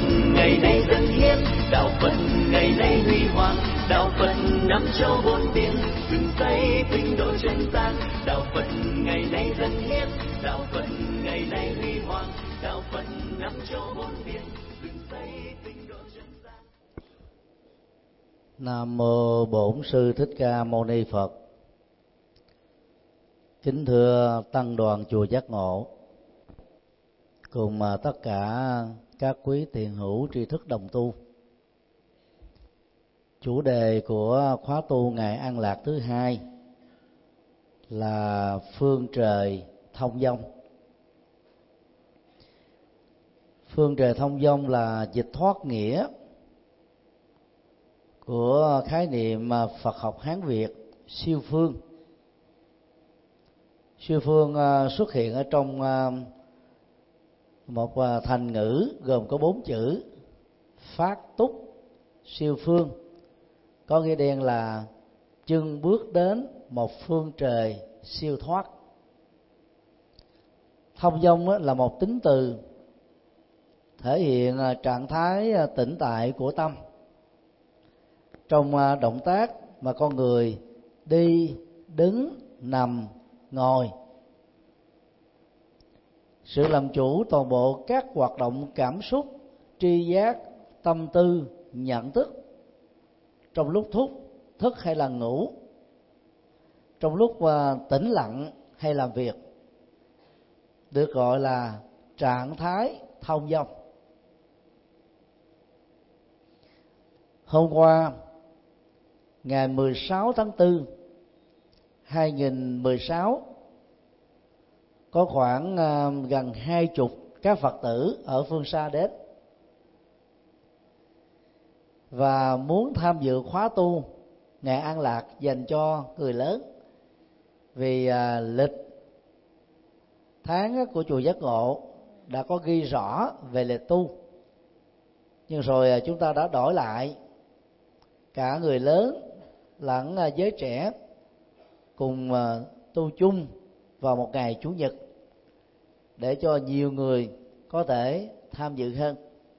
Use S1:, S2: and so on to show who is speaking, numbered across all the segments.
S1: ngày nay dân hiến, đạo Phật ngày nay huy hoàng, đạo Phật năm châu bốn biển, dựng xây tinh độ chân gian. Đạo Phật ngày nay dân hiến, đạo Phật ngày nay huy hoàng, đạo Phật năm châu bốn biển, dựng xây tinh độ chân gian.
S2: Nam mô Bổn Sư Thích Ca Mâu Ni Phật. Kính thưa tăng đoàn chùa Giác Ngộ cùng tất cả các quý thiện hữu tri thức đồng tu. Chủ đề của khóa tu ngày An Lạc thứ hai là phương trời thông dong. Phương trời thông dong là dịch thoát nghĩa của khái niệm Phật học Hán Việt siêu phương. Siêu phương xuất hiện ở trong một thành ngữ gồm có 4 chữ: phát túc siêu phương, có nghĩa đen là chân bước đến một phương trời siêu thoát. Thông dong là một tính từ thể hiện trạng thái tĩnh tại của tâm trong động tác mà con người đi, đứng, nằm, ngồi. Sự làm chủ toàn bộ các hoạt động cảm xúc, tri giác, tâm tư, nhận thức trong lúc thức hay là ngủ, trong lúc tĩnh lặng hay làm việc, được gọi là trạng thái thông dong. Hôm qua, ngày 16 tháng 4, 2016, có khoảng gần 20 các Phật tử ở phương xa đến và muốn tham dự khóa tu ngày An Lạc dành cho người lớn. Vì lịch tháng của chùa Giác Ngộ đã có ghi rõ về lịch tu, nhưng rồi chúng ta đã đổi lại cả người lớn lẫn giới trẻ cùng tu chung vào một ngày Chủ nhật để cho nhiều người có thể tham dự hơn.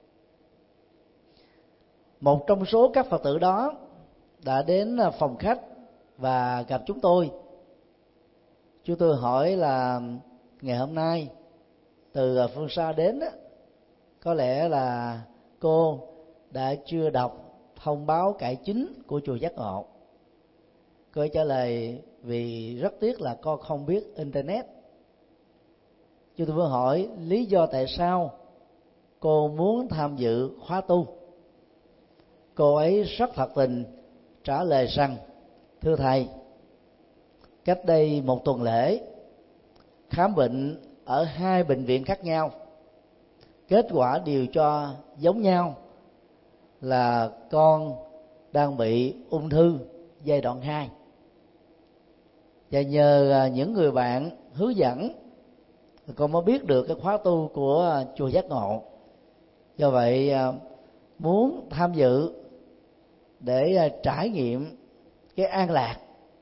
S2: Một trong số các Phật tử đó đã đến phòng khách và gặp chúng tôi. Chúng tôi hỏi là ngày hôm nay từ phương xa đến, có lẽ là cô đã chưa đọc thông báo cải chính của chùa Giác Ngộ. Cô ấy trả lời vì rất tiếc là con không biết internet. Chúng tôi vừa hỏi lý do tại sao cô muốn tham dự khóa tu. Cô ấy rất thật tình trả lời rằng: thưa thầy, cách đây một tuần lễ khám bệnh ở 2 bệnh viện khác nhau, kết quả đều cho giống nhau là con đang bị ung thư giai đoạn 2. Và nhờ những người bạn hướng dẫn, con mới biết được cái khóa tu của chùa Giác Ngộ. Do vậy muốn tham dự để trải nghiệm cái an lạc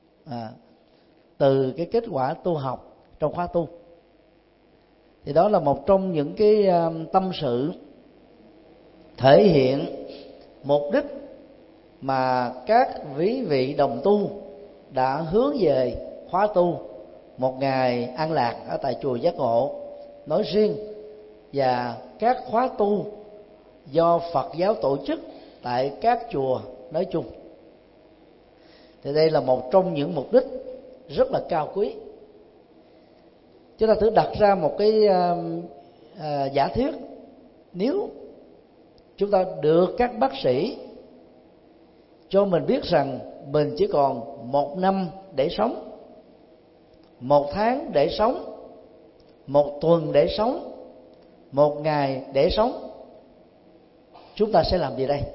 S2: từ cái kết quả tu học trong khóa tu. Thì đó là một trong những cái tâm sự thể hiện mục đích mà các quý vị đồng tu đã hướng về khóa tu một ngày An Lạc ở tại chùa Giác Ngộ nói riêng, và các khóa tu do Phật giáo tổ chức tại các chùa nói chung. Thì đây là một trong những mục đích rất là cao quý. Chúng ta thử đặt ra một cái giả thuyết: nếu chúng ta được các bác sĩ cho mình biết rằng mình chỉ còn 1 năm để sống, 1 tháng để sống, 1 tuần để sống, 1 ngày để sống, chúng ta sẽ làm gì đây?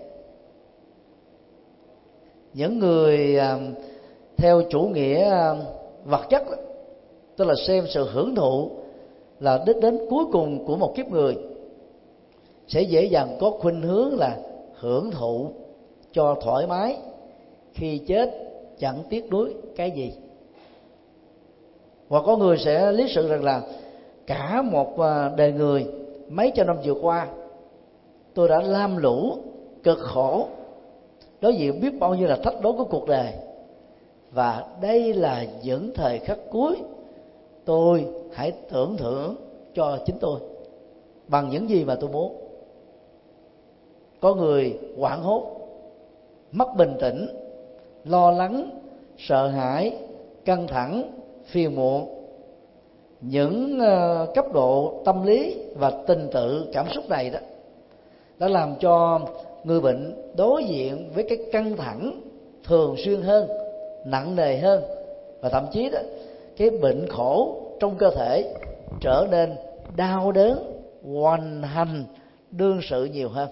S2: Những người theo chủ nghĩa vật chất, tức là xem sự hưởng thụ là đích đến cuối cùng của một kiếp người, sẽ dễ dàng có khuynh hướng là hưởng thụ cho thoải mái, khi chết chẳng tiếc nuối cái gì. Hoặc có người sẽ lý sự rằng là cả một đời người mấy trăm năm vừa qua tôi đã lam lũ cực khổ, đối diện biết bao nhiêu là thách đố của cuộc đời, và đây là những thời khắc cuối. Tôi hãy tưởng thưởng cho chính tôi bằng những gì mà tôi muốn. Có người hoảng hốt, mất bình tĩnh, lo lắng, sợ hãi, căng thẳng, phiền muộn. Những cấp độ tâm lý và tình tự cảm xúc này đó đã làm cho người bệnh đối diện với cái căng thẳng thường xuyên hơn, nặng nề hơn, và thậm chí đó cái bệnh khổ trong cơ thể trở nên đau đớn, hoành hành, đương sự nhiều hơn.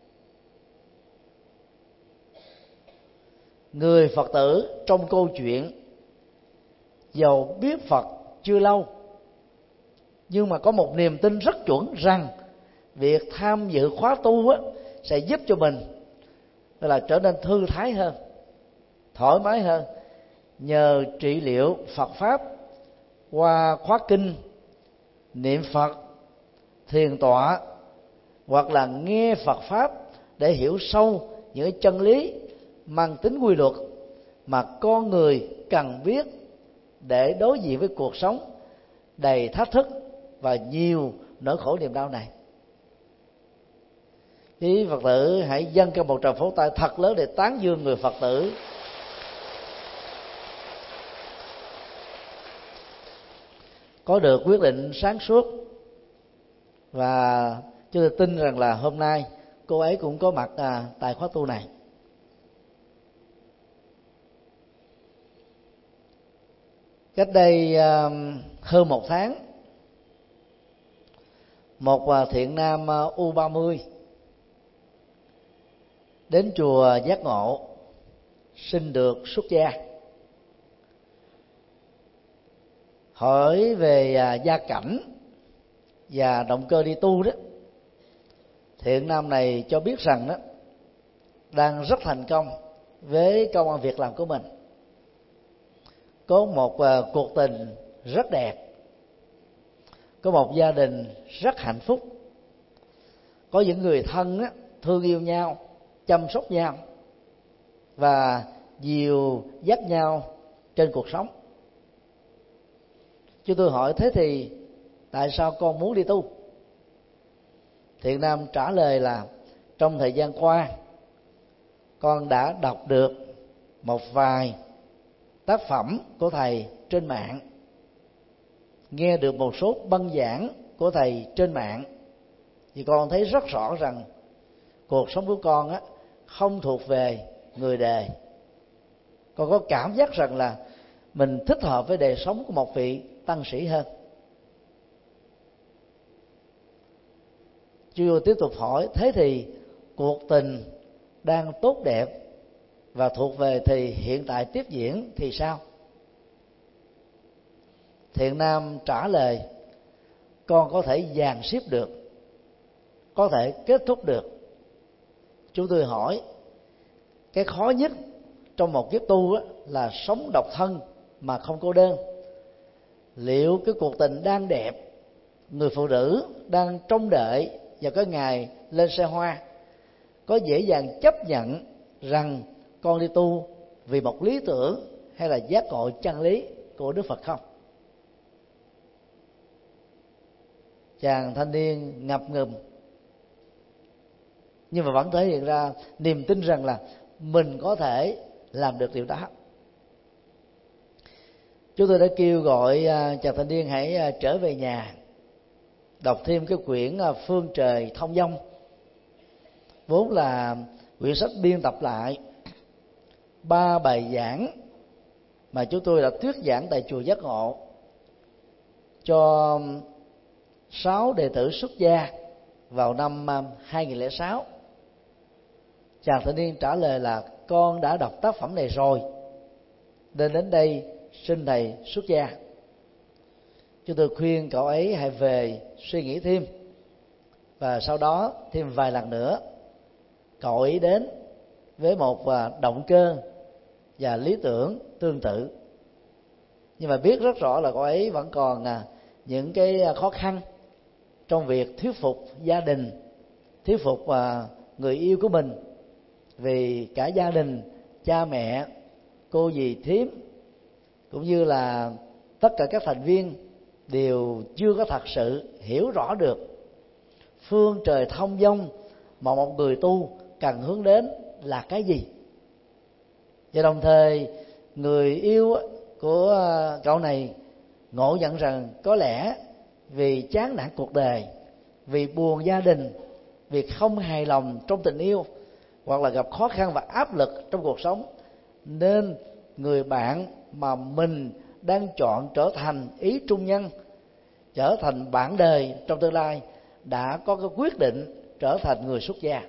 S2: Người Phật tử trong câu chuyện dầu biết Phật chưa lâu, nhưng mà có một niềm tin rất chuẩn rằng việc tham dự khóa tu sẽ giúp cho mình là trở nên thư thái hơn, thoải mái hơn, nhờ trị liệu Phật pháp qua khóa kinh, niệm Phật, thiền tọa, hoặc là nghe Phật pháp để hiểu sâu những chân lý mang tính quy luật mà con người cần biết để đối diện với cuộc sống đầy thách thức và nhiều nỗi khổ niềm đau này. Quý Phật tử hãy dâng cho một tràng pháo tay thật lớn để tán dương người Phật tử có được quyết định sáng suốt, và chúng tôi tin rằng là hôm nay cô ấy cũng có mặt tại khóa tu này. Cách đây hơn một tháng, một thiện nam U30 đến chùa Giác Ngộ xin được xuất gia. Hỏi về gia cảnh và động cơ đi tu đó, thiện nam này cho biết rằng đó đang rất thành công với công ăn việc làm của mình, có một cuộc tình rất đẹp, có một gia đình rất hạnh phúc, có những người thân thương yêu nhau, chăm sóc nhau và dìu dắt nhau trên cuộc sống. Chúng tôi hỏi thế thì tại sao con muốn đi tu? Thiện nam trả lời là trong thời gian qua con đã đọc được một vài tác phẩm của thầy trên mạng, nghe được một số băng giảng của thầy trên mạng, thì con thấy rất rõ rằng cuộc sống của con không thuộc về người đời. Con có cảm giác rằng là mình thích hợp với đời sống của một vị tăng sĩ hơn. Chưa tiếp tục hỏi thế thì cuộc tình đang tốt đẹp và thuộc về thì hiện tại tiếp diễn thì sao? Thiện nam trả lời con có thể dàn xếp được, có thể kết thúc được. Chúng tôi hỏi cái khó nhất trong một kiếp tu là sống độc thân mà không cô đơn. Liệu cái cuộc tình đang đẹp, người phụ nữ đang trông đợi vào cái ngày lên xe hoa, có dễ dàng chấp nhận rằng con đi tu vì một lý tưởng hay là giác ngộ chân lý của Đức Phật không? Chàng thanh niên ngập ngừng, nhưng mà vẫn thể hiện ra niềm tin rằng là mình có thể làm được điều đó. Chúng tôi đã kêu gọi chàng thanh niên hãy trở về nhà, đọc thêm cái quyển Phương Trời Thông Dong, vốn là quyển sách biên tập lại 3 bài giảng mà chúng tôi đã thuyết giảng tại chùa Giác Ngộ cho 6 đệ tử xuất gia vào năm 2006. Chàng thanh niên trả lời là con đã đọc tác phẩm này rồi nên đến đây xin thầy xuất gia. Chúng tôi khuyên cậu ấy hãy về suy nghĩ thêm, và sau đó thêm vài lần nữa cậu ấy đến với một động cơ và lý tưởng tương tự. Nhưng mà biết rất rõ là cậu ấy vẫn còn những cái khó khăn trong việc thuyết phục gia đình, thuyết phục người yêu của mình, vì cả gia đình, cha mẹ, cô dì thím cũng như là tất cả các thành viên đều chưa có thật sự hiểu rõ được phương trời thông dong mà một người tu cần hướng đến là cái gì. Và đồng thời người yêu của cậu này ngộ nhận rằng có lẽ vì chán nản cuộc đời, vì buồn gia đình, vì không hài lòng trong tình yêu, hoặc là gặp khó khăn và áp lực trong cuộc sống, nên người bạn mà mình đang chọn trở thành ý trung nhân, trở thành bạn đời trong tương lai, đã có cái quyết định trở thành người xuất gia.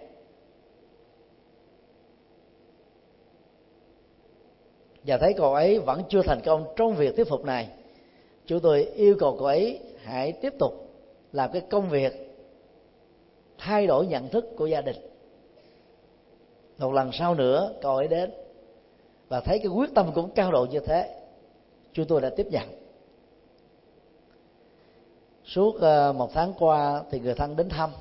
S2: Và thấy cậu ấy vẫn chưa thành công trong việc thuyết phục này, chúng tôi yêu cầu cậu ấy hãy tiếp tục làm cái công việc thay đổi nhận thức của gia đình. Một lần sau nữa cậu ấy đến và thấy cái quyết tâm cũng cao độ như thế, chúng tôi đã tiếp nhận. Suốt 1 tháng qua thì người thân đến thăm,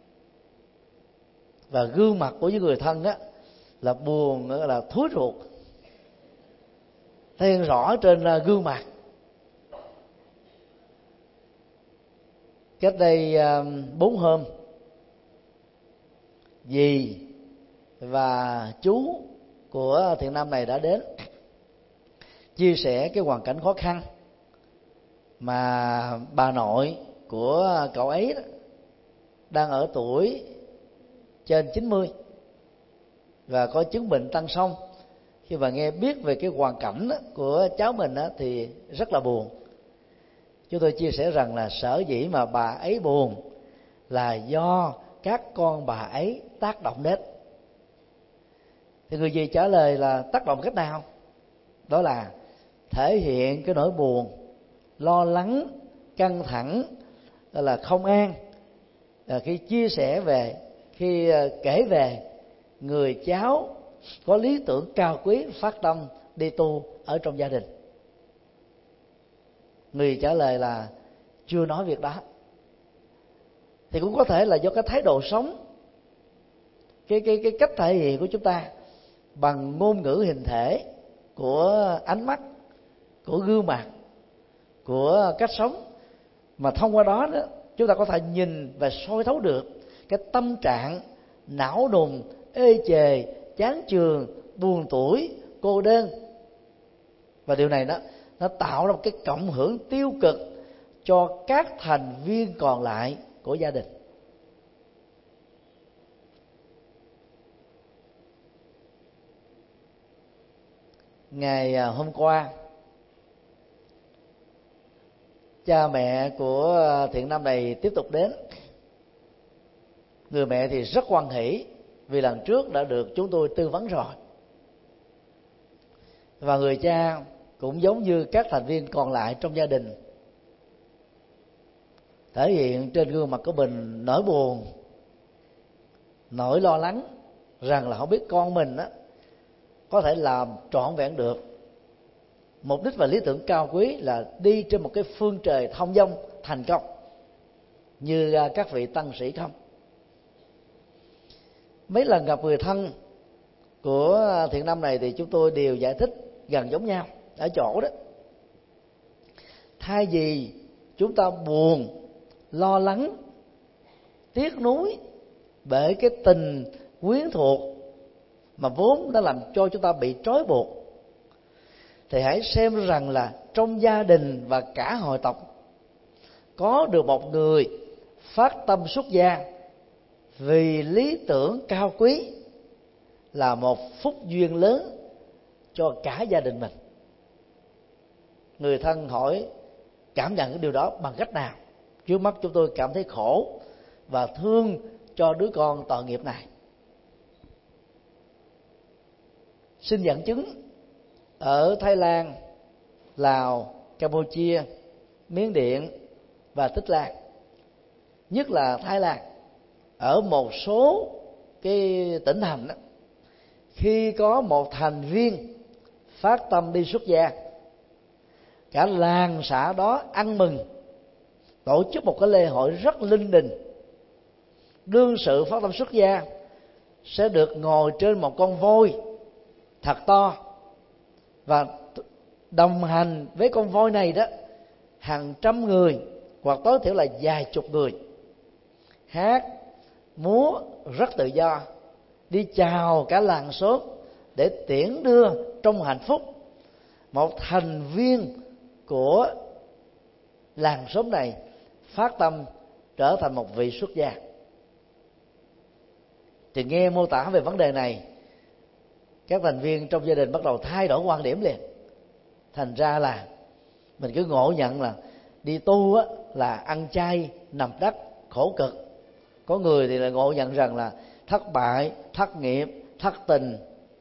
S2: và gương mặt của những người thân á là buồn, là thối ruột, thể hiện rõ trên gương mặt. Cách đây 4 hôm, dì và chú của thiện nam này đã đến chia sẻ cái hoàn cảnh khó khăn mà bà nội của cậu ấy đó, đang ở tuổi trên 90 và có chứng bệnh tăng sông. Khi mà nghe biết về cái hoàn cảnh của cháu mình thì rất là buồn. Chúng tôi chia sẻ rằng là sở dĩ mà bà ấy buồn là do các con bà ấy tác động đến. Thì người dì trả lời là tác động cách nào? Đó là thể hiện cái nỗi buồn, lo lắng, căng thẳng, là không an, khi chia sẻ về, khi kể về người cháu có lý tưởng cao quý phát tâm đi tu ở trong gia đình. Người trả lời là chưa nói việc đó. Thì cũng có thể là do cái thái độ sống, cái cách thể hiện của chúng ta bằng ngôn ngữ hình thể, của ánh mắt, của gương mặt, của cách sống, mà thông qua đó chúng ta có thể nhìn và soi thấu được cái tâm trạng não nùng, ê chề, chán chường, buồn tủi, cô đơn. Và điều này nó tạo ra một cái cộng hưởng tiêu cực cho các thành viên còn lại của gia đình. Ngày hôm qua, cha mẹ của thiện nam này tiếp tục đến. Người mẹ thì rất hoan hỉ vì lần trước đã được chúng tôi tư vấn rồi. Và người cha cũng giống như các thành viên còn lại trong gia đình, thể hiện trên gương mặt của mình nỗi buồn, nỗi lo lắng rằng là không biết con mình có thể làm trọn vẹn được mục đích và lý tưởng cao quý là đi trên một cái phương trời thông dong thành công như các vị tăng sĩ không. Mấy lần gặp người thân của thiện nam này thì chúng tôi đều giải thích gần giống nhau ở chỗ đó, thay vì chúng ta buồn, lo lắng, tiếc nuối bởi cái tình quyến thuộc mà vốn đã làm cho chúng ta bị trói buộc, thì hãy xem rằng là trong gia đình và cả hội tộc có được một người phát tâm xuất gia vì lý tưởng cao quý là một phúc duyên lớn cho cả gia đình mình. Người thân hỏi cảm nhận cái điều đó bằng cách nào? Trước mắt chúng tôi cảm thấy khổ và thương cho đứa con tội nghiệp này. Xin dẫn chứng ở Thái Lan, Lào, Campuchia, Miến Điện và Tích Lan, nhất là Thái Lan, ở một số cái tỉnh thành đó, khi có một thành viên phát tâm đi xuất gia, cả làng xã đó ăn mừng, tổ chức một cái lễ hội rất linh đình, đương sự phát tâm xuất gia sẽ được ngồi trên một con voi thật to, và đồng hành với con voi này đó hàng trăm người hoặc tối thiểu là vài chục người, hát múa rất tự do, đi chào cả làng xóm để tiễn đưa trong hạnh phúc một thành viên của làng xóm này phát tâm trở thành một vị xuất gia. Thì nghe mô tả về vấn đề này, các thành viên trong gia đình bắt đầu thay đổi quan điểm liền. Thành ra là mình cứ ngộ nhận là đi tu á, là ăn chay nằm đất khổ cực. Có người thì là ngộ nhận rằng là thất bại, thất nghiệp, thất tình.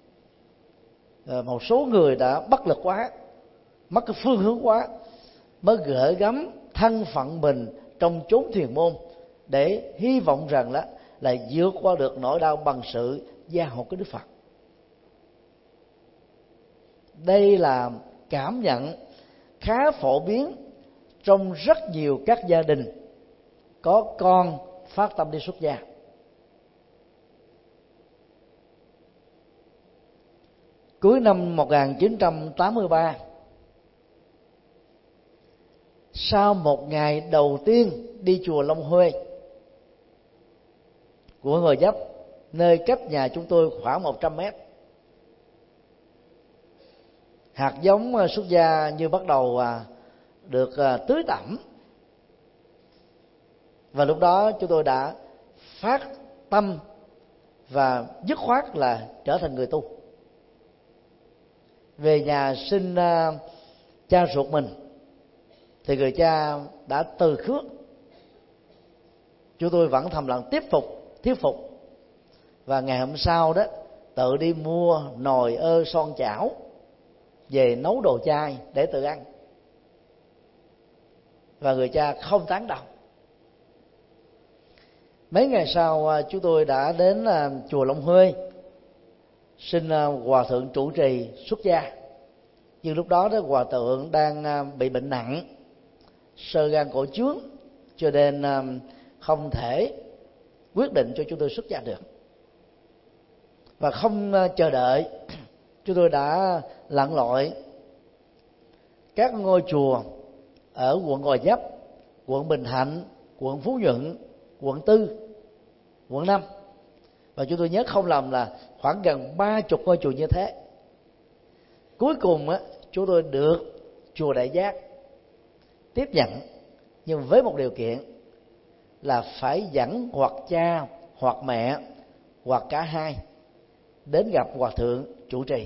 S2: Một số người đã bất lực quá, mất cái phương hướng quá, mới gửi gắm thân phận mình trong chốn thiền môn để hy vọng rằng là vượt qua được nỗi đau bằng sự gia hộ của Đức Phật. Đây là cảm nhận khá phổ biến trong rất nhiều các gia đình có con phát tâm đi xuất gia. Cuối năm 1983, sau một ngày đầu tiên đi chùa Long Huê của Gò Vấp, nơi cách nhà chúng tôi khoảng 100 mét, hạt giống xuất gia như bắt đầu được tưới tẩm. Và lúc đó chúng tôi đã phát tâm và dứt khoát là trở thành người tu. Về nhà xin cha ruột mình, thì người cha đã từ khước. Chúng tôi vẫn thầm lặng thuyết phục, và ngày hôm sau đó tự đi mua nồi ơ son chảo về nấu đồ chay để tự ăn. Và người cha không tán đồng. Mấy ngày sau chúng tôi đã đến chùa Long Huê xin hòa thượng trụ trì xuất gia. Nhưng lúc đó hòa thượng đang bị bệnh nặng, xơ gan cổ trướng, cho nên không thể quyết định cho chúng tôi xuất gia được. Và không chờ đợi, chúng tôi đã lặn lội các ngôi chùa ở quận Gò Vấp, quận Bình Thạnh, quận Phú Nhuận, quận 4, quận 5. Và chúng tôi nhớ không lầm là khoảng gần 30 ngôi chùa như thế. Cuối cùng chúng tôi được chùa Đại Giác tiếp nhận, nhưng với một điều kiện là phải dẫn hoặc cha hoặc mẹ hoặc cả hai đến gặp hòa thượng trụ trì.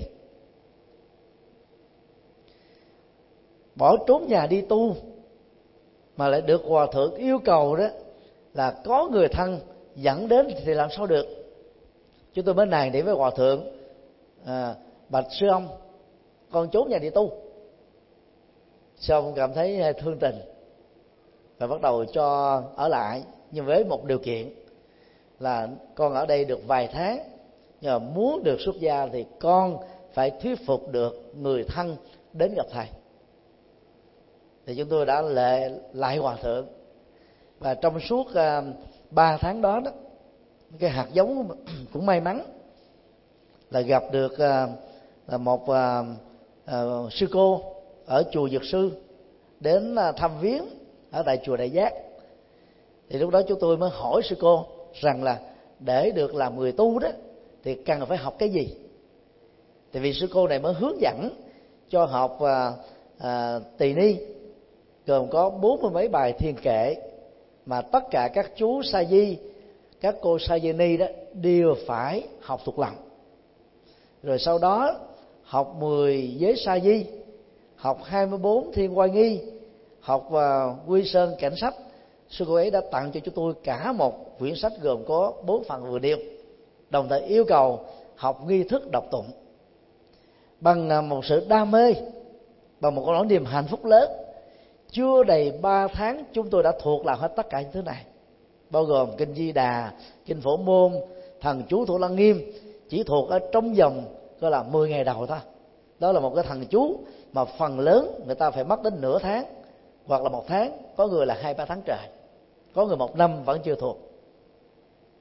S2: Bỏ trốn nhà đi tu mà lại được hòa thượng yêu cầu đó là có người thân dẫn đến thì làm sao được. Chúng tôi mới nài nỉ với hòa thượng: bạch sư ông, con trốn nhà đi tu. Sư ông cảm thấy thương tình và bắt đầu cho ở lại, nhưng với một điều kiện là con ở đây được vài tháng, nhưng mà muốn được xuất gia thì con phải thuyết phục được người thân đến gặp thầy. Thì chúng tôi đã lại hòa thượng, và trong suốt 3 tháng đó cái hạt giống cũng may mắn là gặp được là một sư cô ở chùa Dược Sư đến thăm viếng ở tại chùa Đại Giác. Thì lúc đó chúng tôi mới hỏi sư cô rằng là để được làm người tu đó thì cần phải học cái gì. Tại vì sư cô này mới hướng dẫn cho học tỳ ni, gồm có 40 mấy bài thiên kệ mà tất cả các chú sa di, các cô sa di ni đó đều phải học thuộc lòng. Rồi sau đó học 10 giới sa di, học 24 thiên oai nghi, học quy sơn cảnh sách. Sư cô ấy đã tặng cho chúng tôi cả một quyển sách gồm có 4 phần vừa đều, đồng thời yêu cầu học nghi thức đọc tụng. Bằng một sự đam mê, bằng một nỗi niềm hạnh phúc lớn, chưa đầy 3 tháng chúng tôi đã thuộc lòng hết tất cả những thứ này, bao gồm kinh Di Đà, kinh Phổ Môn, thần chú Thủ Lăng Nghiêm, chỉ thuộc ở trong vòng gọi là 10 ngày đầu thôi. Đó là một cái thần chú mà phần lớn người ta phải mất đến nửa tháng hoặc là 1 tháng, có người là 2-3 tháng trời, có người 1 năm vẫn chưa thuộc.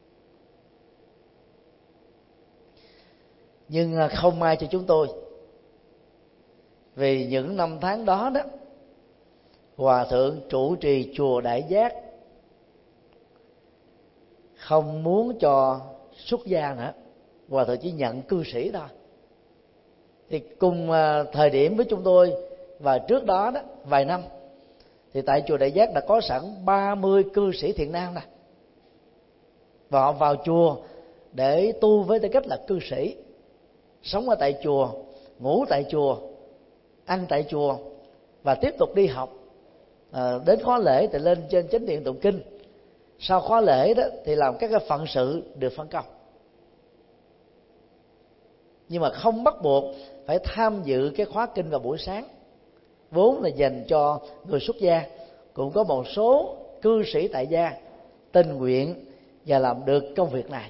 S2: Nhưng không may cho chúng tôi, vì những năm tháng đó đó, hòa thượng trụ trì chùa Đại Giác không muốn cho xuất gia nữa, hòa thượng chỉ nhận cư sĩ thôi. Thì cùng thời điểm với chúng tôi và trước đó đó vài năm, thì tại chùa Đại Giác đã có sẵn 30 cư sĩ thiện nam này, và họ vào chùa để tu với tư cách là cư sĩ, sống ở tại chùa, ngủ tại chùa, ăn tại chùa, và tiếp tục đi học. Đến khóa lễ thì lên trên chánh điện tụng kinh, sau khóa lễ đó thì làm các cái phận sự được phân công, nhưng mà không bắt buộc phải tham dự cái khóa kinh vào buổi sáng vốn là dành cho người xuất gia. Cũng có một số cư sĩ tại gia tình nguyện và làm được công việc này.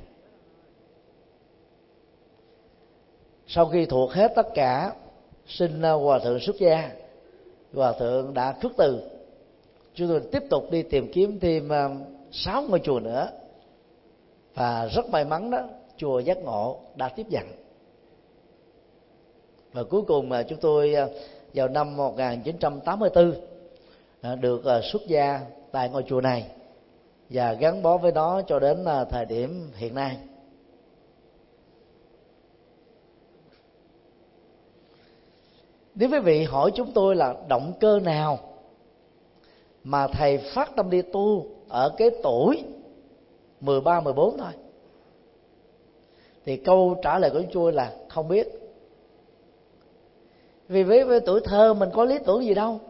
S2: Sau khi thuộc hết tất cả, xin hòa thượng xuất gia, hòa thượng đã khước từ. Chúng tôi tiếp tục đi tìm kiếm thêm 6 ngôi chùa nữa, và rất may mắn đó, chùa Giác Ngộ đã tiếp nhận. Và cuối cùng chúng tôi vào năm 1984 được xuất gia tại ngôi chùa này, và gắn bó với nó cho đến thời điểm hiện nay. Nếu quý vị hỏi chúng tôi là động cơ nào mà thầy phát tâm đi tu ở cái tuổi 13, 14 thôi, thì câu trả lời của chúng tôi là không biết. Vì với tuổi thơ mình có lý tưởng gì đâu.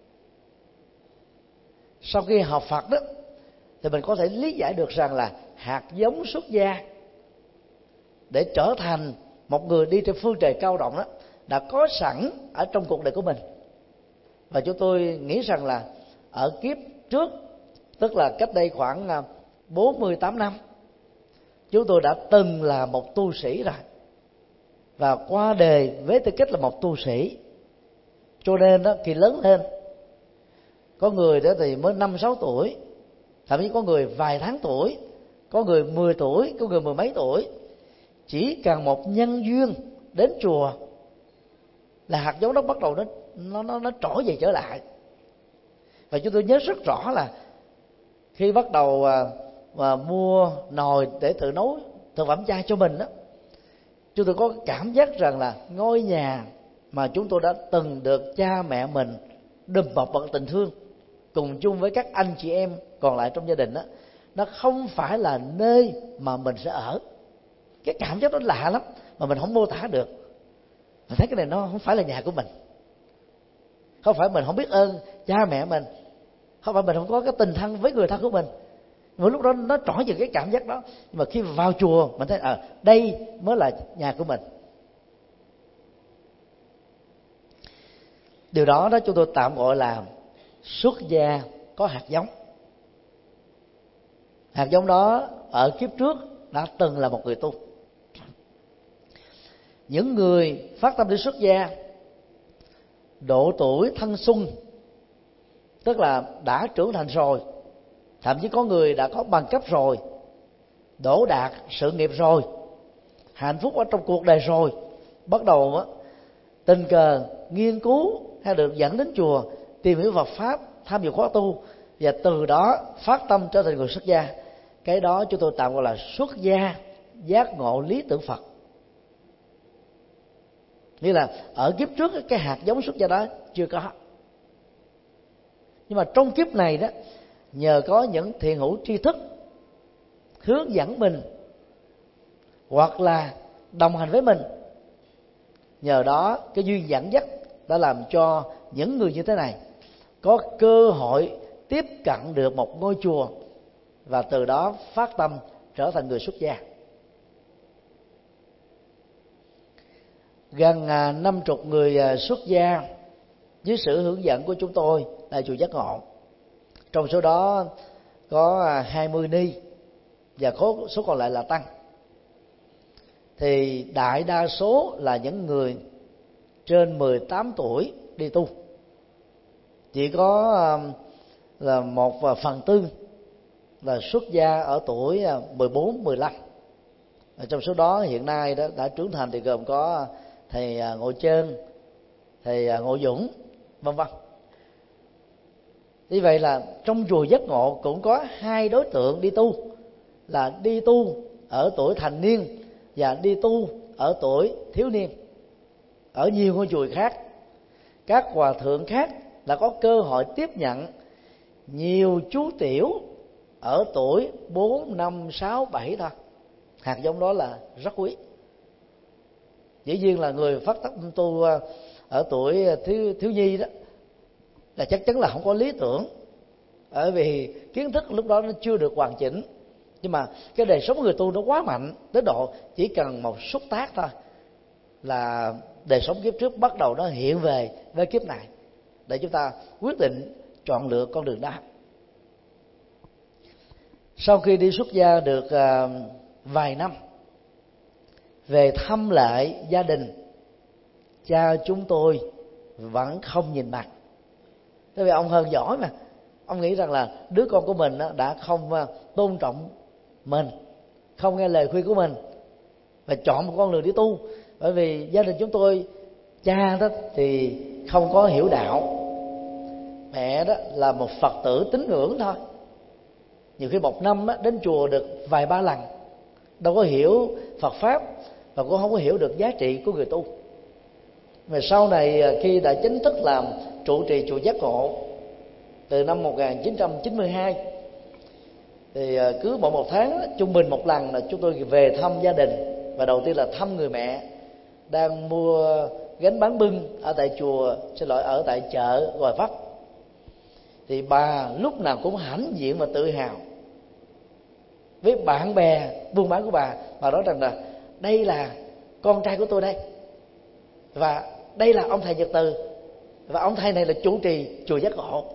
S2: Sau khi học Phật đó, thì mình có thể lý giải được rằng là hạt giống xuất gia để trở thành một người đi trên phương trời cao rộng đó đã có sẵn ở trong cuộc đời của mình. Và chúng tôi nghĩ rằng là ở kiếp trước, tức là cách đây khoảng 48 năm, chúng tôi đã từng là một tu sĩ rồi, và qua đời với tư cách là một tu sĩ. Cho nên đó, khi lớn lên, có người đó thì mới 5-6 tuổi, thậm chí có người vài tháng tuổi, có người 10 tuổi, có người 10 mấy tuổi. Chỉ cần một nhân duyên đến chùa là hạt giống đó bắt đầu nó trỗi về trở lại. Và chúng tôi nhớ rất rõ là khi bắt đầu mua nồi để tự nấu thực phẩm chay cho mình đó, chúng tôi có cảm giác rằng là ngôi nhà mà chúng tôi đã từng được cha mẹ mình đùm bọc bằng tình thương, cùng chung với các anh chị em còn lại trong gia đình đó, nó không phải là nơi mà mình sẽ ở. Cái cảm giác đó lạ lắm mà mình không mô tả được. Mình thấy cái này nó không phải là nhà của mình. Không phải mình không biết ơn cha mẹ mình, không phải mình không có cái tình thân với người thân của mình. Một lúc đó nó trỗi về cái cảm giác đó. Nhưng mà khi vào chùa mình thấy đây mới là nhà của mình. Điều đó chúng tôi tạm gọi là xuất gia có hạt giống. Hạt giống đó ở kiếp trước đã từng là một người tu. Những người phát tâm đi xuất gia độ tuổi thanh xuân, tức là đã trưởng thành rồi, thậm chí có người đã có bằng cấp rồi, đỗ đạt sự nghiệp rồi, hạnh phúc ở trong cuộc đời rồi, bắt đầu tình cờ nghiên cứu hay được dẫn đến chùa tìm hiểu Phật pháp, tham dự khóa tu, và từ đó phát tâm trở thành người xuất gia. Cái đó chúng tôi tạm gọi là xuất gia giác ngộ lý tưởng Phật. Nghĩa là ở kiếp trước cái hạt giống xuất gia đó chưa có, nhưng mà trong kiếp này đó, nhờ có những thiện hữu tri thức hướng dẫn mình hoặc là đồng hành với mình, nhờ đó cái duyên dẫn dắt đã làm cho những người như thế này có cơ hội tiếp cận được một ngôi chùa, và từ đó phát tâm trở thành người xuất gia. Gần 50 người xuất gia dưới sự hướng dẫn của chúng tôi tại chùa Giác Ngộ. Trong số đó có 20 ni và số còn lại là tăng. Thì đại đa số là những người trên 18 tuổi đi tu. Chỉ có là 1/4 là xuất gia ở tuổi 14, 15. Trong số đó hiện nay đó đã trưởng thành thì gồm có thầy Ngộ Trơn, thầy Ngộ Dũng, vân vân. Như vậy là trong chùa Giác Ngộ cũng có hai đối tượng đi tu, là đi tu ở tuổi thành niên và đi tu ở tuổi thiếu niên. Ở nhiều ngôi chùa khác, các hòa thượng khác đã có cơ hội tiếp nhận nhiều chú tiểu ở tuổi 4, 5, 6, 7 thôi. Hạt giống đó là rất quý. Dĩ nhiên là người phát tâm tu ở tuổi thiếu nhi đó là chắc chắn là không có lý tưởng, bởi vì kiến thức lúc đó nó chưa được hoàn chỉnh. Nhưng mà cái đời sống người tu nó quá mạnh đến độ chỉ cần một xúc tác thôi là đời sống kiếp trước bắt đầu nó hiện về với kiếp này, để chúng ta quyết định chọn lựa con đường đó. Sau khi đi xuất gia được vài năm, về thăm lại gia đình, cha chúng tôi vẫn không nhìn mặt. Tại vì ông hơn giỏi mà, ông nghĩ rằng là đứa con của mình đã không tôn trọng mình, không nghe lời khuyên của mình và chọn một con đường đi tu. Bởi vì gia đình chúng tôi, cha đó thì không có hiểu đạo, mẹ đó là một Phật tử tín ngưỡng thôi. Nhiều khi một năm đến chùa được vài ba lần, đâu có hiểu Phật pháp và cũng không có hiểu được giá trị của người tu. Mà sau này khi đã chính thức làm trụ trì chùa Giác Ngộ từ năm 1992, thì cứ mỗi một tháng trung bình một lần là chúng tôi về thăm gia đình. Và đầu tiên là thăm người mẹ đang mua gánh bán bưng ở tại chùa, ở tại chợ Gò Vấp. Thì bà lúc nào cũng hãnh diện và tự hào với bạn bè buôn bán của bà nói rằng là đây là con trai của tôi đây, và đây là ông thầy Nhật Từ, và ông thầy này là chủ trì chùa Giác Ngộ.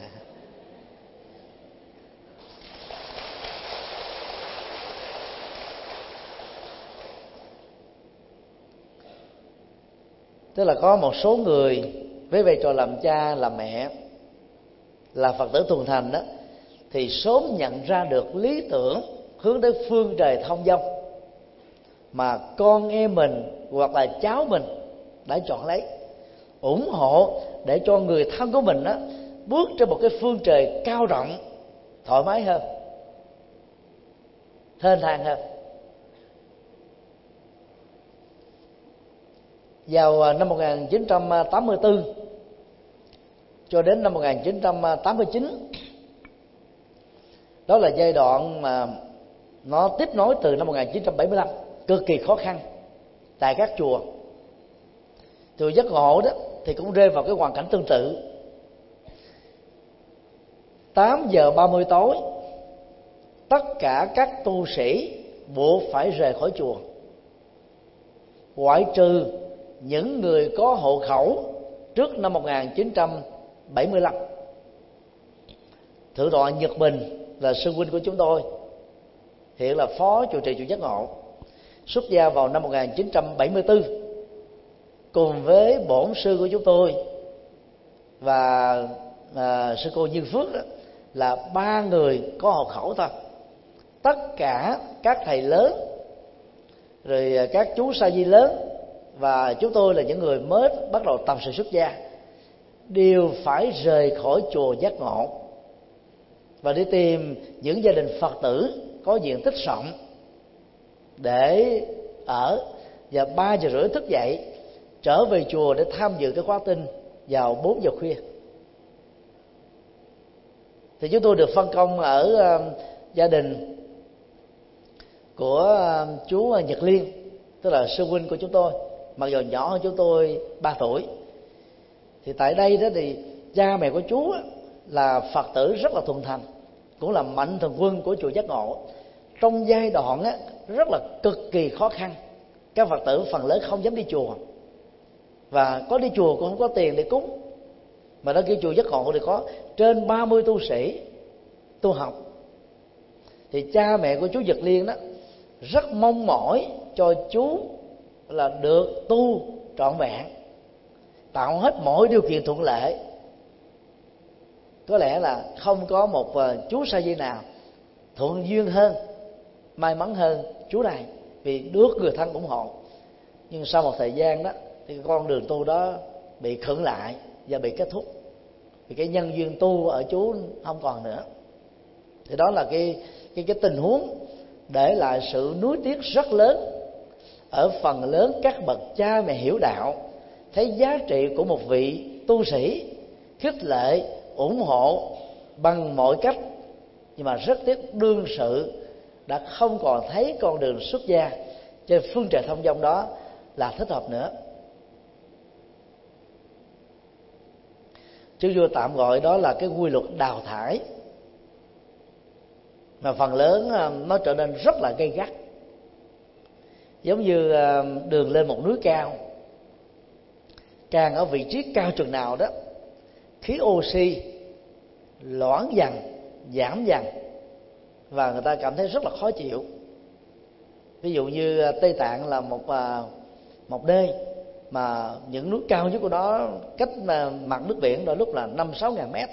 S2: Tức là có một số người với vai trò làm cha làm mẹ, là Phật tử thuần thành đó, thì sớm nhận ra được lý tưởng hướng đến phương trời thông dong mà con em mình hoặc là cháu mình đã chọn lấy, ủng hộ để cho người thân của mình đó bước trên một cái phương trời cao rộng, thoải mái hơn, thênh thang hơn. Vào năm 1984 cho đến năm 1989, đó là giai đoạn mà nó tiếp nối từ năm 1975, cực kỳ khó khăn tại các chùa. Chùa Giác Ngộ đó thì cũng rơi vào cái hoàn cảnh tương tự. 8:30 tối, tất cả các tu sĩ buộc phải rời khỏi chùa, ngoại trừ những người có hộ khẩu trước năm 1975. Thượng tọa Nhật Bình là sư huynh của chúng tôi, hiện là phó trụ trì chùa Giác Ngộ, xuất gia vào năm 1974 cùng với bổn sư của chúng tôi và sư cô Như Phước đó, là 3 người có hộ khẩu thôi. Tất cả các thầy lớn, rồi các chú sa di lớn và chúng tôi là những người mới bắt đầu tập sự xuất gia, đều phải rời khỏi chùa Giác Ngộ và đi tìm những gia đình Phật tử có diện tích rộng để ở, và 3:30 thức dậy trở về chùa để tham dự cái khóa tinh vào 4 giờ khuya. Thì chúng tôi được phân công ở gia đình của chú Nhật Liên, tức là sư huynh của chúng tôi, mặc dù nhỏ hơn chúng tôi 3 tuổi. Thì tại đây đó thì cha mẹ của chú là Phật tử rất là thuần thành, cũng là mạnh thường quân của chùa Giác Ngộ. Trong giai đoạn rất là cực kỳ khó khăn, các Phật tử phần lớn không dám đi chùa, và có đi chùa cũng không có tiền để cúng. Mà đó kia chùa Giác Ngộ thì có trên 30 tu sĩ tu học. Thì cha mẹ của chú Nhật Liên đó rất mong mỏi cho chú là được tu trọn vẹn, tạo hết mọi điều kiện thuận lợi. Có lẽ là không có một chú sa di nào thuận duyên hơn, may mắn hơn chú này. vì được người thân ủng hộ. Nhưng sau một thời gian đó thì con đường tu đó bị khựng lại và bị kết thúc, vì cái nhân duyên tu ở chú không còn nữa. Thì đó là cái tình huống để lại sự nuối tiếc rất lớn ở phần lớn các bậc cha mẹ hiểu đạo, thấy giá trị của một vị tu sĩ, khích lệ, ủng hộ bằng mọi cách, nhưng mà rất tiếc đương sự đã không còn thấy con đường xuất gia trên phương trời thông dong đó là thích hợp nữa. Chúng tôi tạm gọi đó là cái quy luật đào thải, mà phần lớn nó trở nên rất là gay gắt, giống như đường lên một núi cao. Càng ở vị trí cao chừng nào đó, khí oxy loãng dần, giảm dần, và người ta cảm thấy rất là khó chịu. Ví dụ như Tây Tạng là một nơi mà những núi cao nhất của nó cách mặt nước biển đôi lúc là 5-6 ngàn mét,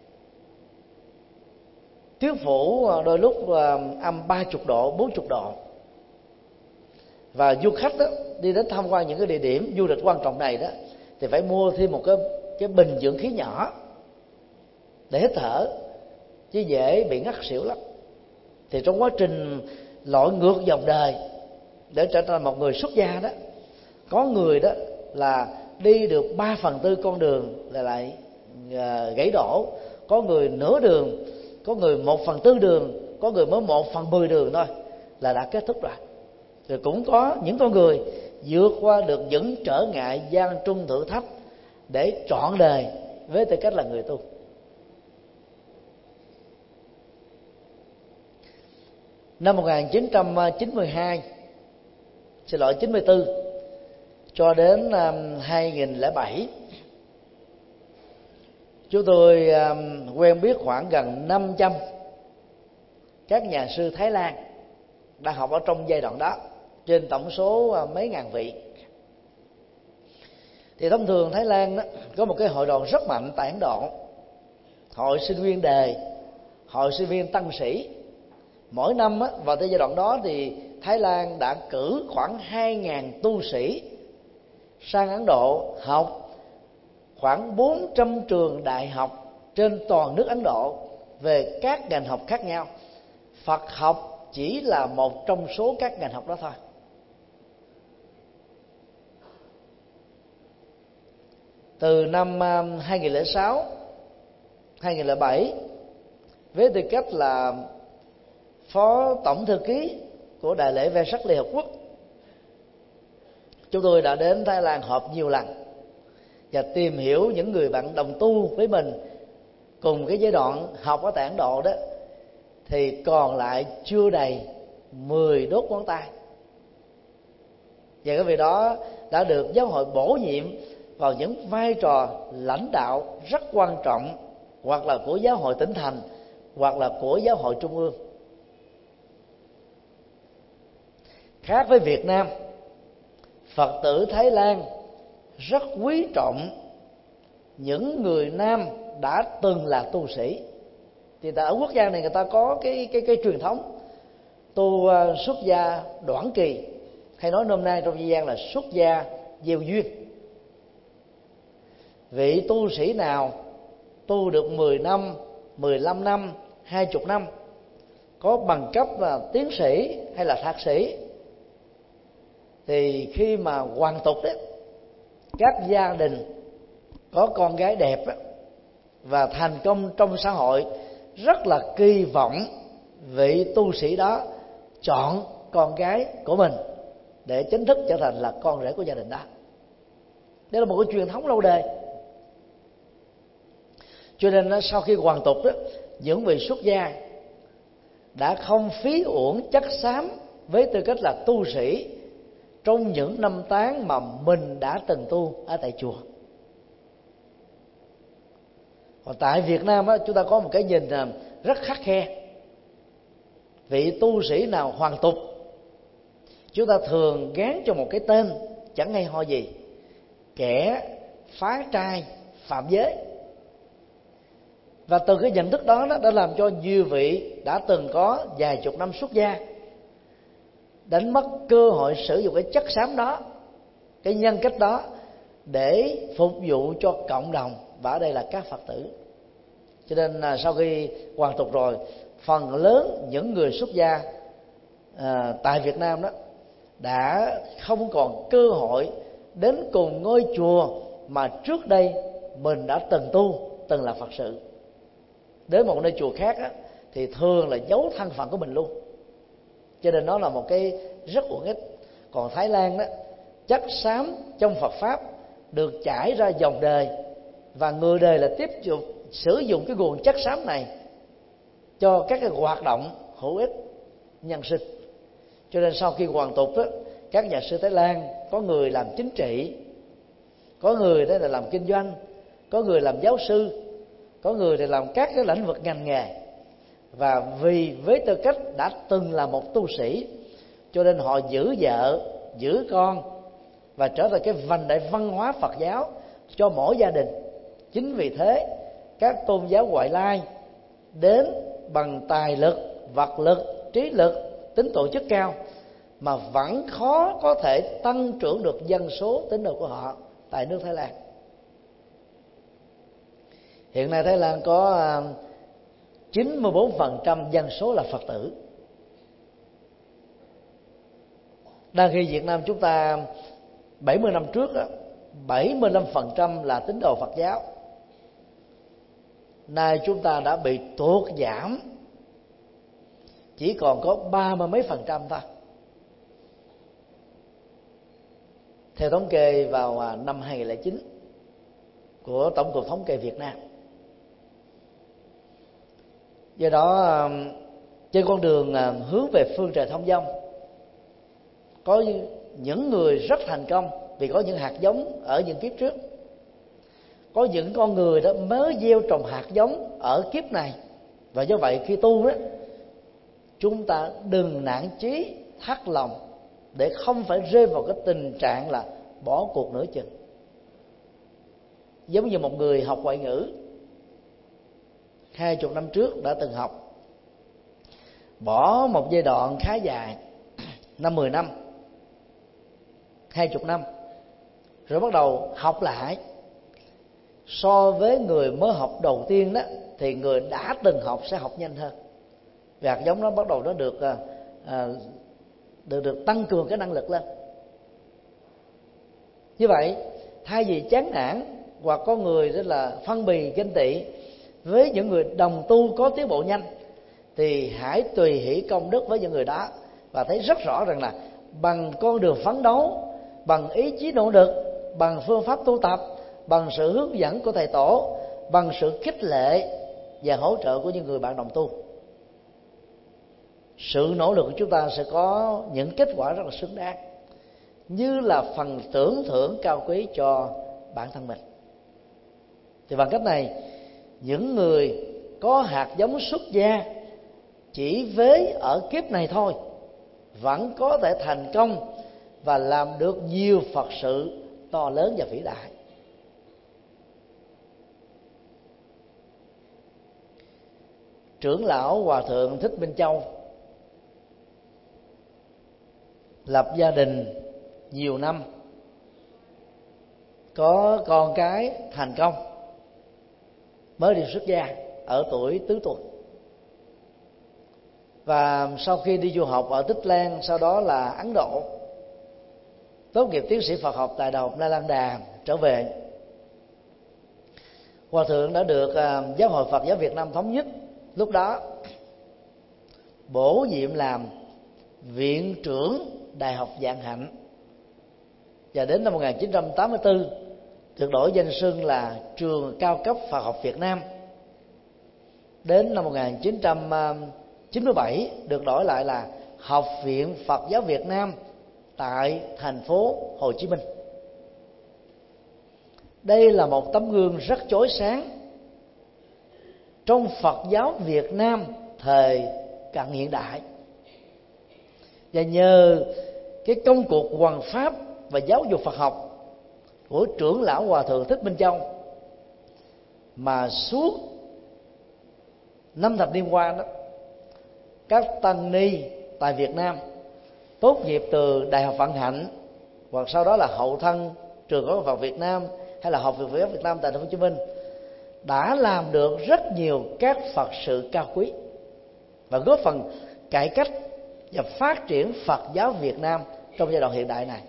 S2: tuyết phủ đôi lúc âm 30 độ, 40 độ. Và du khách đó, đi đến tham quan những cái địa điểm du lịch quan trọng này đó, thì phải mua thêm một cái bình dưỡng khí nhỏ để hít thở, chứ dễ bị ngất xỉu lắm. Thì trong quá trình lội ngược dòng đời để trở thành một người xuất gia đó, có người đó là đi được 3/4 con đường là lại gãy đổ, có người nửa đường, có người 1/4 đường, có người mới 1/10 đường thôi là đã kết thúc rồi. Rồi cũng có những con người vượt qua được những trở ngại gian truân thử thách để trọn đời với tư cách là người tu. Năm 1994 cho đến 2007, chúng tôi quen biết khoảng gần 500 các nhà sư Thái Lan đang học ở trong giai đoạn đó, trên tổng số mấy ngàn vị. Thì thông thường Thái Lan đó có một cái hội đoàn rất mạnh tại Ấn Độ, hội sinh viên đề, hội sinh viên tăng sĩ. Mỗi năm á, vào tới giai đoạn đó thì Thái Lan đã cử khoảng 2.000 tu sĩ sang Ấn Độ học khoảng 400 trường đại học trên toàn nước Ấn Độ về các ngành học khác nhau. Phật học chỉ là một trong số các ngành học đó thôi. Từ năm 2006, 2007, với tư cách là Phó Tổng Thư ký của Đại lễ Vesak Liên Hợp Quốc, chúng tôi đã đến Thái Lan họp nhiều lần và tìm hiểu những người bạn đồng tu với mình cùng cái giai đoạn học ở tại Ấn Độ đó, thì còn lại chưa đầy 10 đốt ngón tay. Và cái việc đó đã được giáo hội bổ nhiệm vào những vai trò lãnh đạo rất quan trọng, hoặc là của giáo hội tỉnh thành, hoặc là của giáo hội trung ương. Khác với Việt Nam, Phật tử Thái Lan rất quý trọng những người nam đã từng là tu sĩ. Thì ở quốc gia này người ta có cái truyền thống tu xuất gia đoạn kỳ, hay nói nôm na trong dân gian là xuất gia gieo duyên. Vị tu sĩ nào tu được 10 năm, 15 năm, 20 năm, có bằng cấp là tiến sĩ hay là thạc sĩ, thì khi mà hoàn tục đấy, các gia đình có con gái đẹp và thành công trong xã hội rất là kỳ vọng vị tu sĩ đó chọn con gái của mình để chính thức trở thành là con rể của gia đình đó. Đây là một cái truyền thống lâu đời. Cho nên sau khi hoàn tục đó, những vị xuất gia đã không phí uổng chất xám với tư cách là tu sĩ trong những năm tháng mà mình đã từng tu ở tại chùa. Còn tại Việt Nam á, chúng ta có một cái nhìn rất khắt khe. Vị tu sĩ nào hoàn tục, chúng ta thường gán cho một cái tên chẳng hay ho gì: kẻ phá trai, phạm giới. Và từ cái nhận thức đó đã làm cho nhiều vị đã từng có vài chục năm xuất gia đánh mất cơ hội sử dụng cái chất xám đó, cái nhân cách đó để phục vụ cho cộng đồng, và ở đây là các Phật tử. Cho nên sau khi hoàn tục rồi, phần lớn những người xuất gia tại Việt Nam đó đã không còn cơ hội đến cùng ngôi chùa mà trước đây mình đã từng tu, từng là Phật sự. Đến một nơi chùa khác á, thì thường là giấu thân phận của mình luôn, cho nên nó là một cái rất uổng ích. Còn Thái Lan đó, chất xám trong Phật pháp được chảy ra dòng đời, và người đời là tiếp tục sử dụng cái nguồn chất xám này cho các cái hoạt động hữu ích nhân sinh. Cho nên sau khi hoàn tục đó, các nhà sư Thái Lan có người làm chính trị, có người đó là làm kinh doanh, có người làm giáo sư, có người thì làm các cái lĩnh vực ngành nghề. Và vì với tư cách đã từng là một tu sĩ, cho nên họ giữ vợ, giữ con và trở thành cái vành đai văn hóa Phật giáo cho mỗi gia đình. Chính vì thế các tôn giáo ngoại lai đến bằng tài lực, vật lực, trí lực, tính tổ chức cao mà vẫn khó có thể tăng trưởng được dân số tín đồ của họ tại nước Thái Lan. Hiện nay Thái Lan có 94% dân số là Phật tử. Đang khi Việt Nam chúng ta 70 năm trước đó, 75% là tín đồ Phật giáo. Nay chúng ta đã bị tuột giảm, chỉ còn có 30 mấy % thôi. Theo thống kê vào năm 2009 của Tổng cục Thống kê Việt Nam. Do đó trên con đường hướng về phương trời thông dong, có những người rất thành công vì có những hạt giống ở những kiếp trước. Có những con người đó mới gieo trồng hạt giống ở kiếp này, và do vậy khi tu đó, chúng ta đừng nản chí thắt lòng để không phải rơi vào cái tình trạng là bỏ cuộc nửa chừng. Giống như một người học ngoại ngữ 20 năm trước đã từng học, bỏ một giai đoạn khá dài, 5-10 năm, 20 năm, rồi bắt đầu học lại. So với người mới học đầu tiên đó, thì người đã từng học sẽ học nhanh hơn, vì hạt giống nó bắt đầu nó được tăng cường cái năng lực lên. Như vậy, thay vì chán nản hoặc có người rất là phân bì ganh tị với những người đồng tu có tiến bộ nhanh, thì hãy tùy hỷ công đức với những người đó, và thấy rất rõ rằng là bằng con đường phấn đấu, bằng ý chí nỗ lực, bằng phương pháp tu tập, bằng sự hướng dẫn của thầy tổ, bằng sự khích lệ và hỗ trợ của những người bạn đồng tu, sự nỗ lực của chúng ta sẽ có những kết quả rất là xứng đáng, như là phần tưởng thưởng cao quý cho bản thân mình. Thì bằng cách này, những người có hạt giống xuất gia chỉ với ở kiếp này thôi vẫn có thể thành công và làm được nhiều Phật sự to lớn và vĩ đại. Trưởng lão Hòa thượng Thích Minh Châu lập gia đình nhiều năm, có con cái thành công, mới đi xuất gia ở tuổi tứ tuần. Và sau khi đi du học ở Tích Lan, sau đó là Ấn Độ, tốt nghiệp tiến sĩ Phật học tại Đại học Nalanda, trở về, Hòa thượng đã được Giáo hội Phật giáo Việt Nam Thống nhất lúc đó bổ nhiệm làm viện trưởng Đại học Vạn Hạnh, và đến năm 1984 được đổi danh xưng là Trường Cao cấp Phật học Việt Nam. Đến năm 1997 được đổi lại là Học viện Phật giáo Việt Nam tại thành phố Hồ Chí Minh. Đây là một tấm gương rất chói sáng trong Phật giáo Việt Nam thời cận hiện đại, và nhờ cái công cuộc hoằng pháp và giáo dục Phật học của trưởng lão Hòa thượng Thích Minh Châu mà suốt 5 thập niên qua đó, các tăng ni tại Việt Nam tốt nghiệp từ Đại học Vạn Hạnh, hoặc sau đó là hậu thân trường Phật học Việt Nam hay là Học viện Phật giáo Việt Nam tại Thành phố Hồ Chí Minh, đã làm được rất nhiều các Phật sự cao quý và góp phần cải cách và phát triển Phật giáo Việt Nam trong giai đoạn hiện đại này.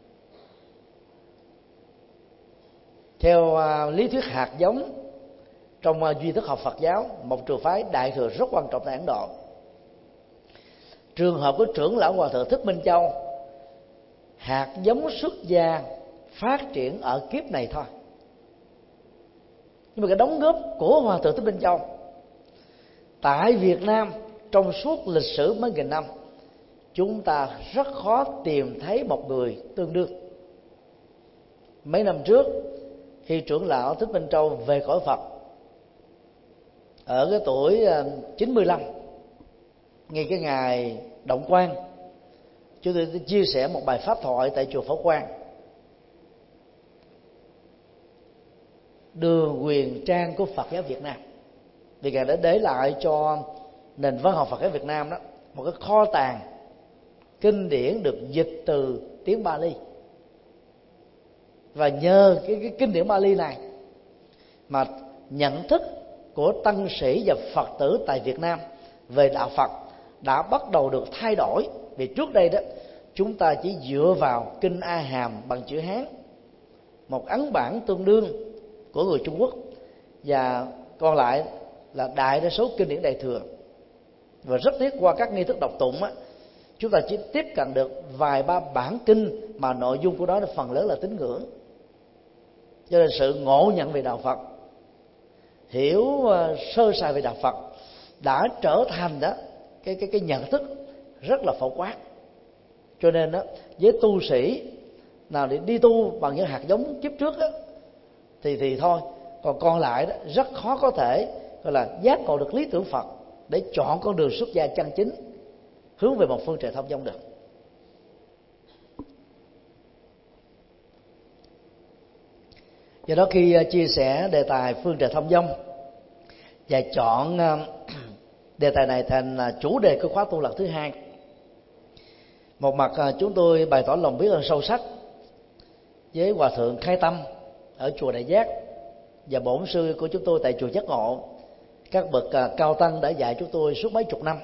S2: Theo lý thuyết hạt giống trong duy thức học Phật giáo, một trường phái đại thừa rất quan trọng tại Ấn Độ, trường hợp của trưởng lão Hòa thượng Thích Minh Châu, hạt giống xuất gia phát triển ở kiếp này thôi. Nhưng mà cái đóng góp của Hòa thượng Thích Minh Châu tại Việt Nam trong suốt lịch sử mấy nghìn năm, chúng ta rất khó tìm thấy một người tương đương. Mấy năm trước, khi trưởng lão Thích Minh Châu về cõi Phật ở cái tuổi 95, ngay cái ngày động quan, chúng tôi chia sẻ một bài pháp thoại tại chùa Phổ Quang, đường huyền trang của Phật giáo Việt Nam, vì Ngài đã để lại cho nền văn học Phật giáo Việt Nam đó một cái kho tàng kinh điển được dịch từ tiếng Bali. Và nhờ cái kinh điển Bali này mà nhận thức của tăng sĩ và Phật tử tại Việt Nam về đạo Phật đã bắt đầu được thay đổi. Vì trước đây đó, chúng ta chỉ dựa vào kinh A Hàm bằng chữ Hán, một ấn bản tương đương của người Trung Quốc, và còn lại là đại đa số kinh điển Đại thừa. Và rất tiếc qua các nghi thức đọc tụng á, chúng ta chỉ tiếp cận được vài ba bản kinh mà nội dung của đó phần lớn là tín ngưỡng. Cho nên sự ngộ nhận về đạo Phật, hiểu sơ sài về đạo Phật đã trở thành đó cái nhận thức rất là phổ quát. Cho nên đó, với tu sĩ nào để đi tu bằng những hạt giống kiếp trước đó, thì thôi, còn lại đó rất khó có thể gọi là giác ngộ được lý tưởng Phật để chọn con đường xuất gia chân chính hướng về một phương trời thông dong được. Do đó khi chia sẻ đề tài phương trời thông dong và chọn đề tài này thành chủ đề của khóa tu lần thứ 2, một mặt chúng tôi bày tỏ lòng biết ơn sâu sắc với Hòa thượng Khai Tâm ở chùa Đại Giác và bổn sư của chúng tôi tại chùa Giác Ngộ, các bậc cao tăng đã dạy chúng tôi suốt mấy chục năm.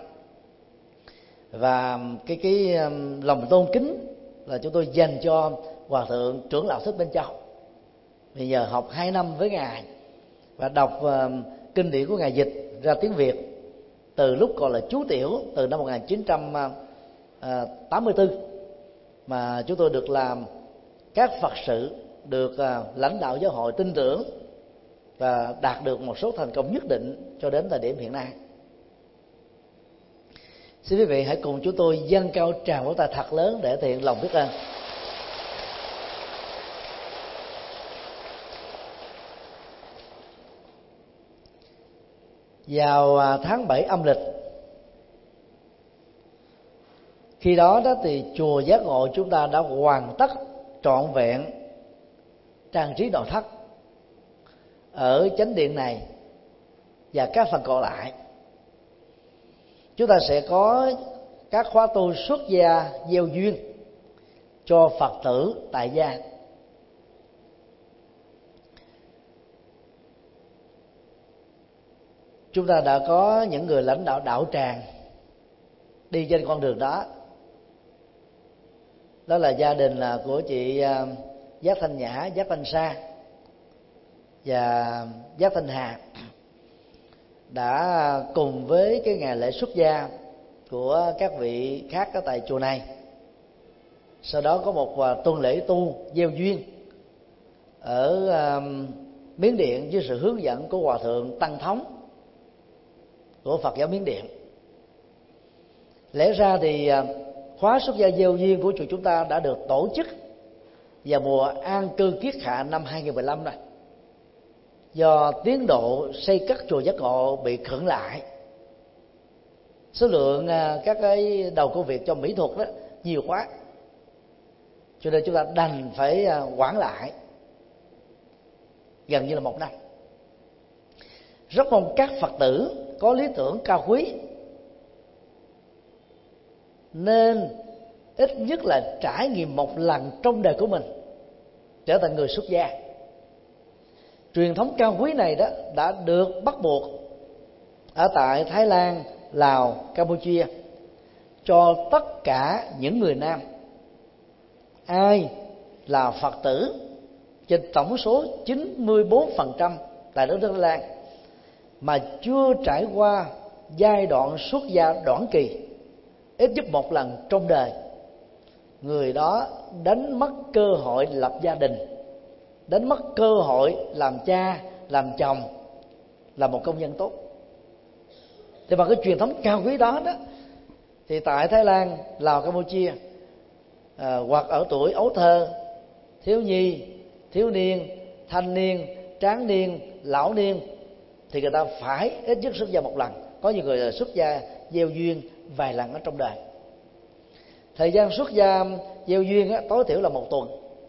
S2: Và cái lòng tôn kính là chúng tôi dành cho Hòa thượng trưởng lão Thích Minh Châu. Bây giờ học 2 năm với Ngài và đọc kinh điển của Ngài dịch ra tiếng Việt từ lúc còn là chú tiểu, từ năm 1984, mà chúng tôi được làm các Phật sự, được lãnh đạo giáo hội tin tưởng và đạt được một số thành công nhất định cho đến thời điểm hiện nay. Xin quý vị hãy cùng chúng tôi dâng cao tràng vỗ tay thật lớn để thể hiện lòng biết ơn. Vào tháng 7 âm lịch, khi đó thì chùa Giác Ngộ chúng ta đã hoàn tất trọn vẹn trang trí nội thất ở chánh điện này, và các phần còn lại chúng ta sẽ có các khóa tu xuất gia gieo duyên cho Phật tử tại gia. Chúng ta đã có những người lãnh đạo đạo tràng đi trên con đường đó. Đó là gia đình của chị Giác Thanh Nhã, Giác Thanh Sa và Giác Thanh Hà, đã cùng với cái ngày lễ xuất gia của các vị khác ở tại chùa này. Sau đó có một tuần lễ tu gieo duyên ở Miến Điện dưới sự hướng dẫn của Hòa thượng Tăng Thống của Phật giáo Miến Điện. Lẽ ra thì khóa xuất gia gieo duyên của chùa chúng ta đã được tổ chức vào mùa an cư kiết hạ năm 2015 rồi. Do tiến độ xây cất chùa Giác Ngộ bị khựng lại, số lượng các cái đầu công việc cho mỹ thuật đó nhiều quá, cho nên chúng ta đành phải hoãn lại gần như là 1 năm. Rất mong các Phật tử có lý tưởng cao quý nên ít nhất là trải nghiệm một lần trong đời của mình trở thành người xuất gia. Truyền thống cao quý này đó đã được bắt buộc ở tại Thái Lan, Lào, Campuchia cho tất cả những người nam ai là Phật tử trên tổng số 94% tại đất nước Thái Lan mà chưa trải qua giai đoạn xuất gia đoạn kỳ ít nhất một lần trong đời. Người đó đánh mất cơ hội lập gia đình, đánh mất cơ hội làm cha, làm chồng, là một công dân tốt. Thì bằng cái truyền thống cao quý đó thì tại Thái Lan, Lào, Campuchia, hoặc ở tuổi ấu thơ, thiếu nhi, thiếu niên, thanh niên, tráng niên, lão niên, thì người ta phải ít nhất xuất gia một lần. Có nhiều người là xuất gia gieo duyên vài lần ở trong đời. Thời gian xuất gia gieo duyên tối thiểu là 1 tuần.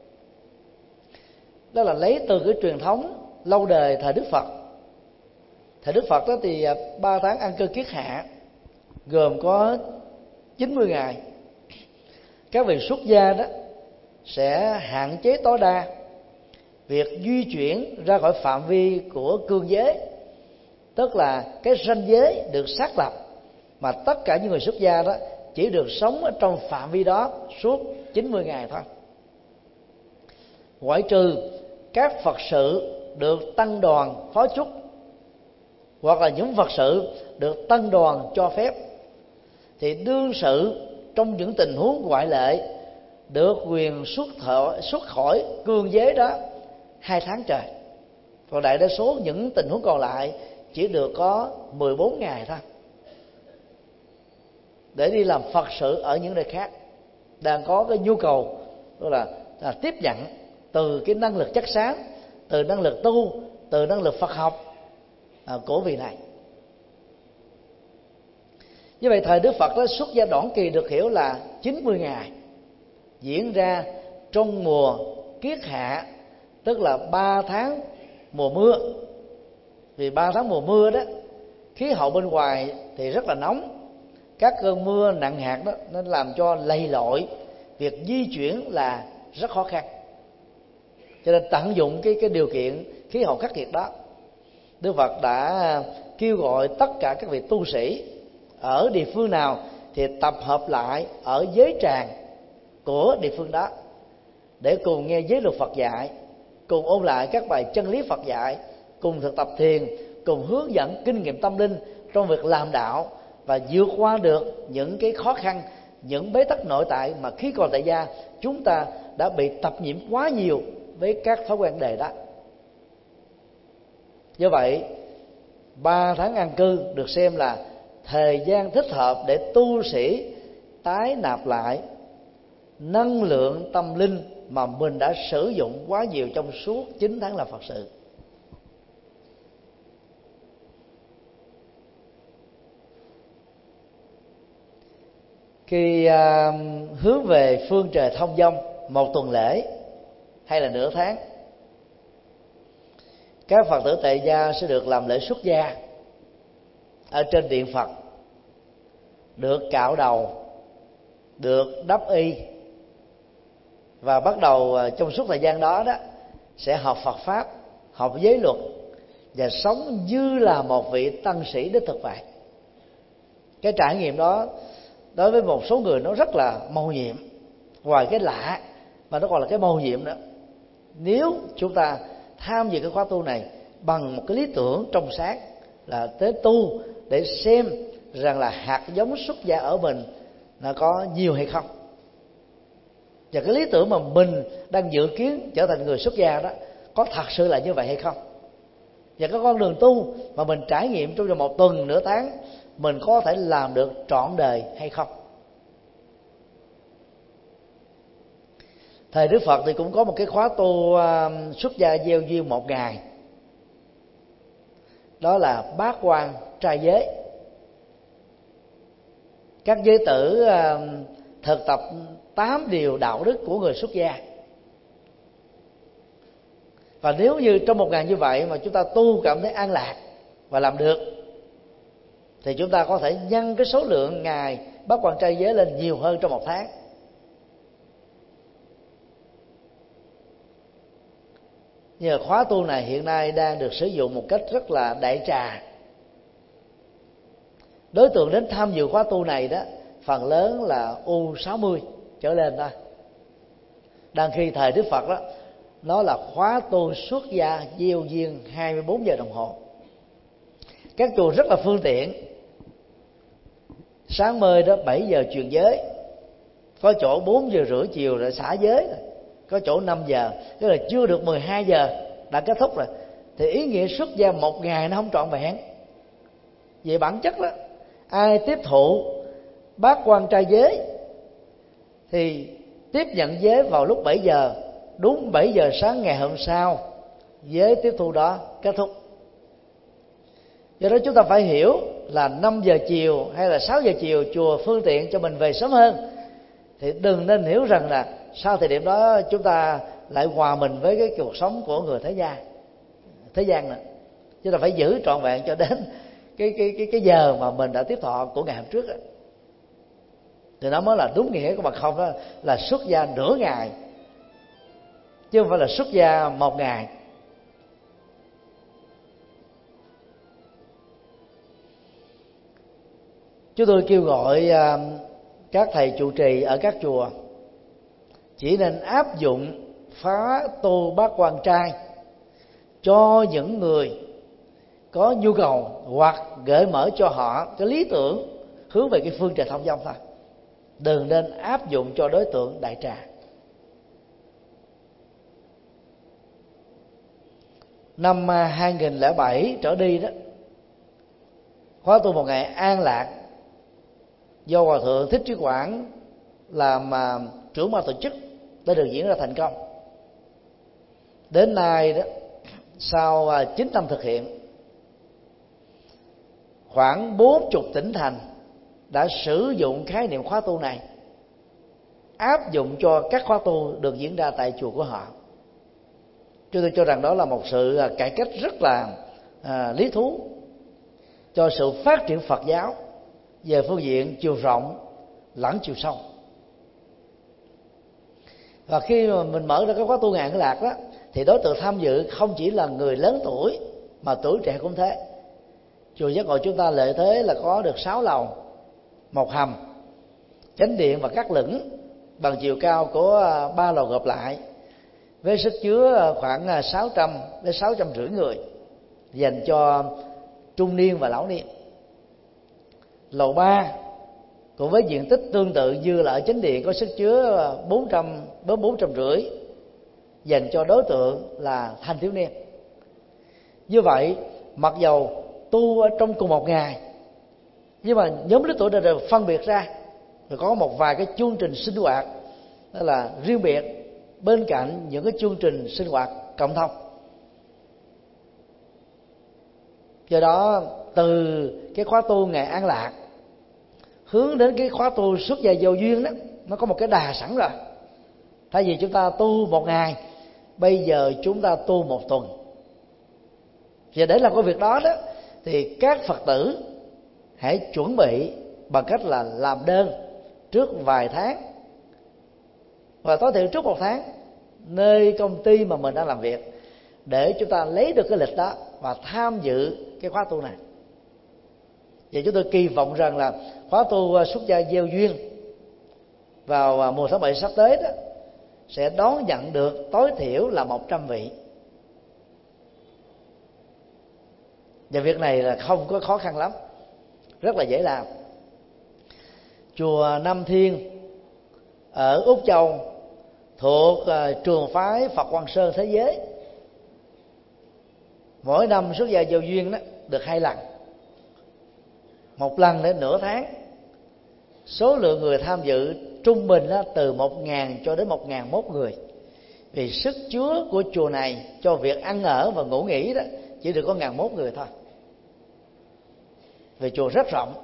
S2: Đó là lấy từ cái truyền thống lâu đời thời Đức Phật. Thời Đức Phật đó thì 3 tháng ăn cư kiết hạ, gồm có 90 ngày. Các vị xuất gia đó sẽ hạn chế tối đa việc di chuyển ra khỏi phạm vi của cương giới, tức là cái ranh giới được xác lập, mà tất cả những người xuất gia đó chỉ được sống ở trong phạm vi đó suốt 90 ngày thôi. Ngoại trừ các Phật sự được tăng đoàn phó chúc, hoặc là những Phật sự được tăng đoàn cho phép, thì đương sự trong những tình huống ngoại lệ được quyền xuất khỏi cương giới đó 2 tháng trời. Còn đại đa số những tình huống còn lại chỉ được có 14 ngày thôi, để đi làm Phật sự ở những nơi khác đang có cái nhu cầu, tức là tiếp nhận từ cái năng lực chất xám, từ năng lực tu, từ năng lực Phật học của vị này. Như vậy thời Đức Phật đó, xuất gia đoạn kỳ được hiểu là 90 ngày, diễn ra trong mùa kiết hạ, tức là 3 tháng mùa mưa. Vì 3 tháng mùa mưa đó, khí hậu bên ngoài thì rất là nóng, các cơn mưa nặng hạt đó nên làm cho lầy lội, việc di chuyển là rất khó khăn. Cho nên tận dụng cái điều kiện khí hậu khắc nghiệt đó, Đức Phật đã kêu gọi tất cả các vị tu sĩ ở địa phương nào thì tập hợp lại ở giới tràng của địa phương đó để cùng nghe giới luật Phật dạy, cùng ôn lại các bài chân lý Phật dạy, cùng thực tập thiền, cùng hướng dẫn kinh nghiệm tâm linh trong việc làm đạo và vượt qua được những cái khó khăn, những bế tắc nội tại mà khi còn tại gia chúng ta đã bị tập nhiễm quá nhiều với các thói quen đề đó. Do vậy 3 tháng an cư được xem là thời gian thích hợp để tu sĩ tái nạp lại năng lượng tâm linh mà mình đã sử dụng quá nhiều trong suốt 9 tháng làm Phật sự. Khi hướng về phương trời thông dong 1 tuần lễ hay là nửa tháng, các Phật tử tại gia sẽ được làm lễ xuất gia ở trên điện Phật, được cạo đầu, được đắp y, và bắt đầu trong suốt thời gian đó sẽ học Phật pháp, học giới luật và sống như là một vị tăng sĩ đích thực vậy. Cái trải nghiệm đó đối với một số người nó rất là mầu nhiệm, ngoài cái lạ mà nó còn là cái mầu nhiệm nữa. Nếu chúng ta tham dự cái khóa tu này bằng một cái lý tưởng trong sáng là tới tu để xem rằng là hạt giống xuất gia ở mình nó có nhiều hay không, và cái lý tưởng mà mình đang dự kiến trở thành người xuất gia đó có thật sự là như vậy hay không, và cái con đường tu mà mình trải nghiệm trong vòng 1 tuần, nửa tháng mình có thể làm được trọn đời hay không. Thời Đức Phật thì cũng có một cái khóa tu xuất gia gieo duyên 1 ngày, đó là bát quan trai giới. Các giới tử thực tập 8 điều đạo đức của người xuất gia. Và nếu như trong 1 ngày như vậy mà chúng ta tu cảm thấy an lạc và làm được, thì chúng ta có thể nhân cái số lượng ngày bát quan trai giới lên nhiều hơn trong 1 tháng. Nhưng mà khóa tu này hiện nay đang được sử dụng một cách rất là đại trà. Đối tượng đến tham dự khóa tu này đó phần lớn là U60 trở lên thôi. Đang khi thời Đức Phật đó, nó là khóa tu xuất gia gieo duyên 24 giờ đồng hồ. Các chùa rất là phương tiện. Sáng mơi đó 7 giờ truyền giới, có chỗ 4 giờ rưỡi chiều rồi xả giới, có chỗ 5 giờ, tức là chưa được 12 giờ đã kết thúc rồi. Thì ý nghĩa xuất gia một ngày nó không trọn vẹn. Về bản chất đó, ai tiếp thụ bát quan trai giới thì tiếp nhận giới vào lúc 7 giờ, đúng 7 giờ sáng ngày hôm sau giới tiếp thu đó kết thúc. Do đó chúng ta phải hiểu là 5 giờ chiều hay là 6 giờ chiều chùa phương tiện cho mình về sớm hơn, thì đừng nên hiểu rằng là sau thời điểm đó chúng ta lại hòa mình với cái cuộc sống của người thế gian này. Chúng ta phải giữ trọn vẹn cho đến cái giờ mà mình đã tiếp thọ của ngày hôm trước đó. Thì nó mới là đúng nghĩa của Phật không, đó là xuất gia nửa ngày chứ không phải là xuất gia một ngày. Chúng tôi kêu gọi các thầy trụ trì ở các chùa chỉ nên áp dụng phá tu bát quan trai cho những người có nhu cầu, hoặc gợi mở cho họ cái lý tưởng hướng về cái phương trời thông dong thôi. Đừng nên áp dụng cho đối tượng đại trà. Năm 2007 trở đi đó, khóa tu một ngày an lạc do Hòa thượng Thích Trí Quảng làm trưởng ban tổ chức đã được diễn ra thành công. Đến nay đó, sau 9 năm thực hiện, khoảng 40 tỉnh thành đã sử dụng khái niệm khóa tu này, áp dụng cho các khóa tu được diễn ra tại chùa của họ. Chúng tôi cho rằng đó là một sự cải cách rất là lý thú cho sự phát triển Phật giáo về phương diện chiều rộng lẫn chiều sâu. Và khi mà mình mở ra cái khóa tu ngày An Lạc đó, thì đối tượng tham dự không chỉ là người lớn tuổi mà tuổi trẻ cũng thế. Chùa Giác Ngộ chúng ta lợi thế là có được 6 lầu, 1 hầm, chánh điện và các lửng bằng chiều cao của 3 lầu gộp lại, với sức chứa khoảng 600 đến 650 người dành cho trung niên và lão niên. Lầu 3 cũng với diện tích tương tự như là ở chánh điện, có sức chứa 400 đến 450 dành cho đối tượng là thanh thiếu niên. Như vậy, mặc dầu tu ở trong cùng một ngày, nhưng mà nhóm lứa tuổi đã được phân biệt ra, rồi có một vài cái chương trình sinh hoạt đó là riêng biệt bên cạnh những cái chương trình sinh hoạt cộng thông. Do đó, từ cái khóa tu ngày An Lạc hướng đến cái khóa tu xuất gia vô duyên đó, nó có một cái đà sẵn rồi. Thay vì chúng ta tu một ngày, bây giờ chúng ta tu một tuần. Và để làm cái việc đó đó, thì các Phật tử hãy chuẩn bị bằng cách là làm đơn trước vài tháng, và tối thiểu trước 1 tháng nơi công ty mà mình đang làm việc, để chúng ta lấy được cái lịch đó và tham dự cái khóa tu này. Và chúng tôi kỳ vọng rằng là khóa tu xuất gia gieo duyên vào mùa tháng 7 sắp tới đó sẽ đón nhận được tối thiểu là 100 vị. Và việc này là không có khó khăn lắm, rất là dễ làm. Chùa Nam Thiên ở Úc Châu thuộc trường phái Phật Quang Sơn thế giới, mỗi năm xuất gia gieo duyên đó được 2 lần, một lần đến nửa tháng. Số lượng người tham dự trung bình đó, từ 1.000 cho đến 1.001 người. Vì sức chứa của chùa này cho việc ăn ở và ngủ nghỉ đó chỉ được có 1.001 người thôi. Vì chùa rất rộng,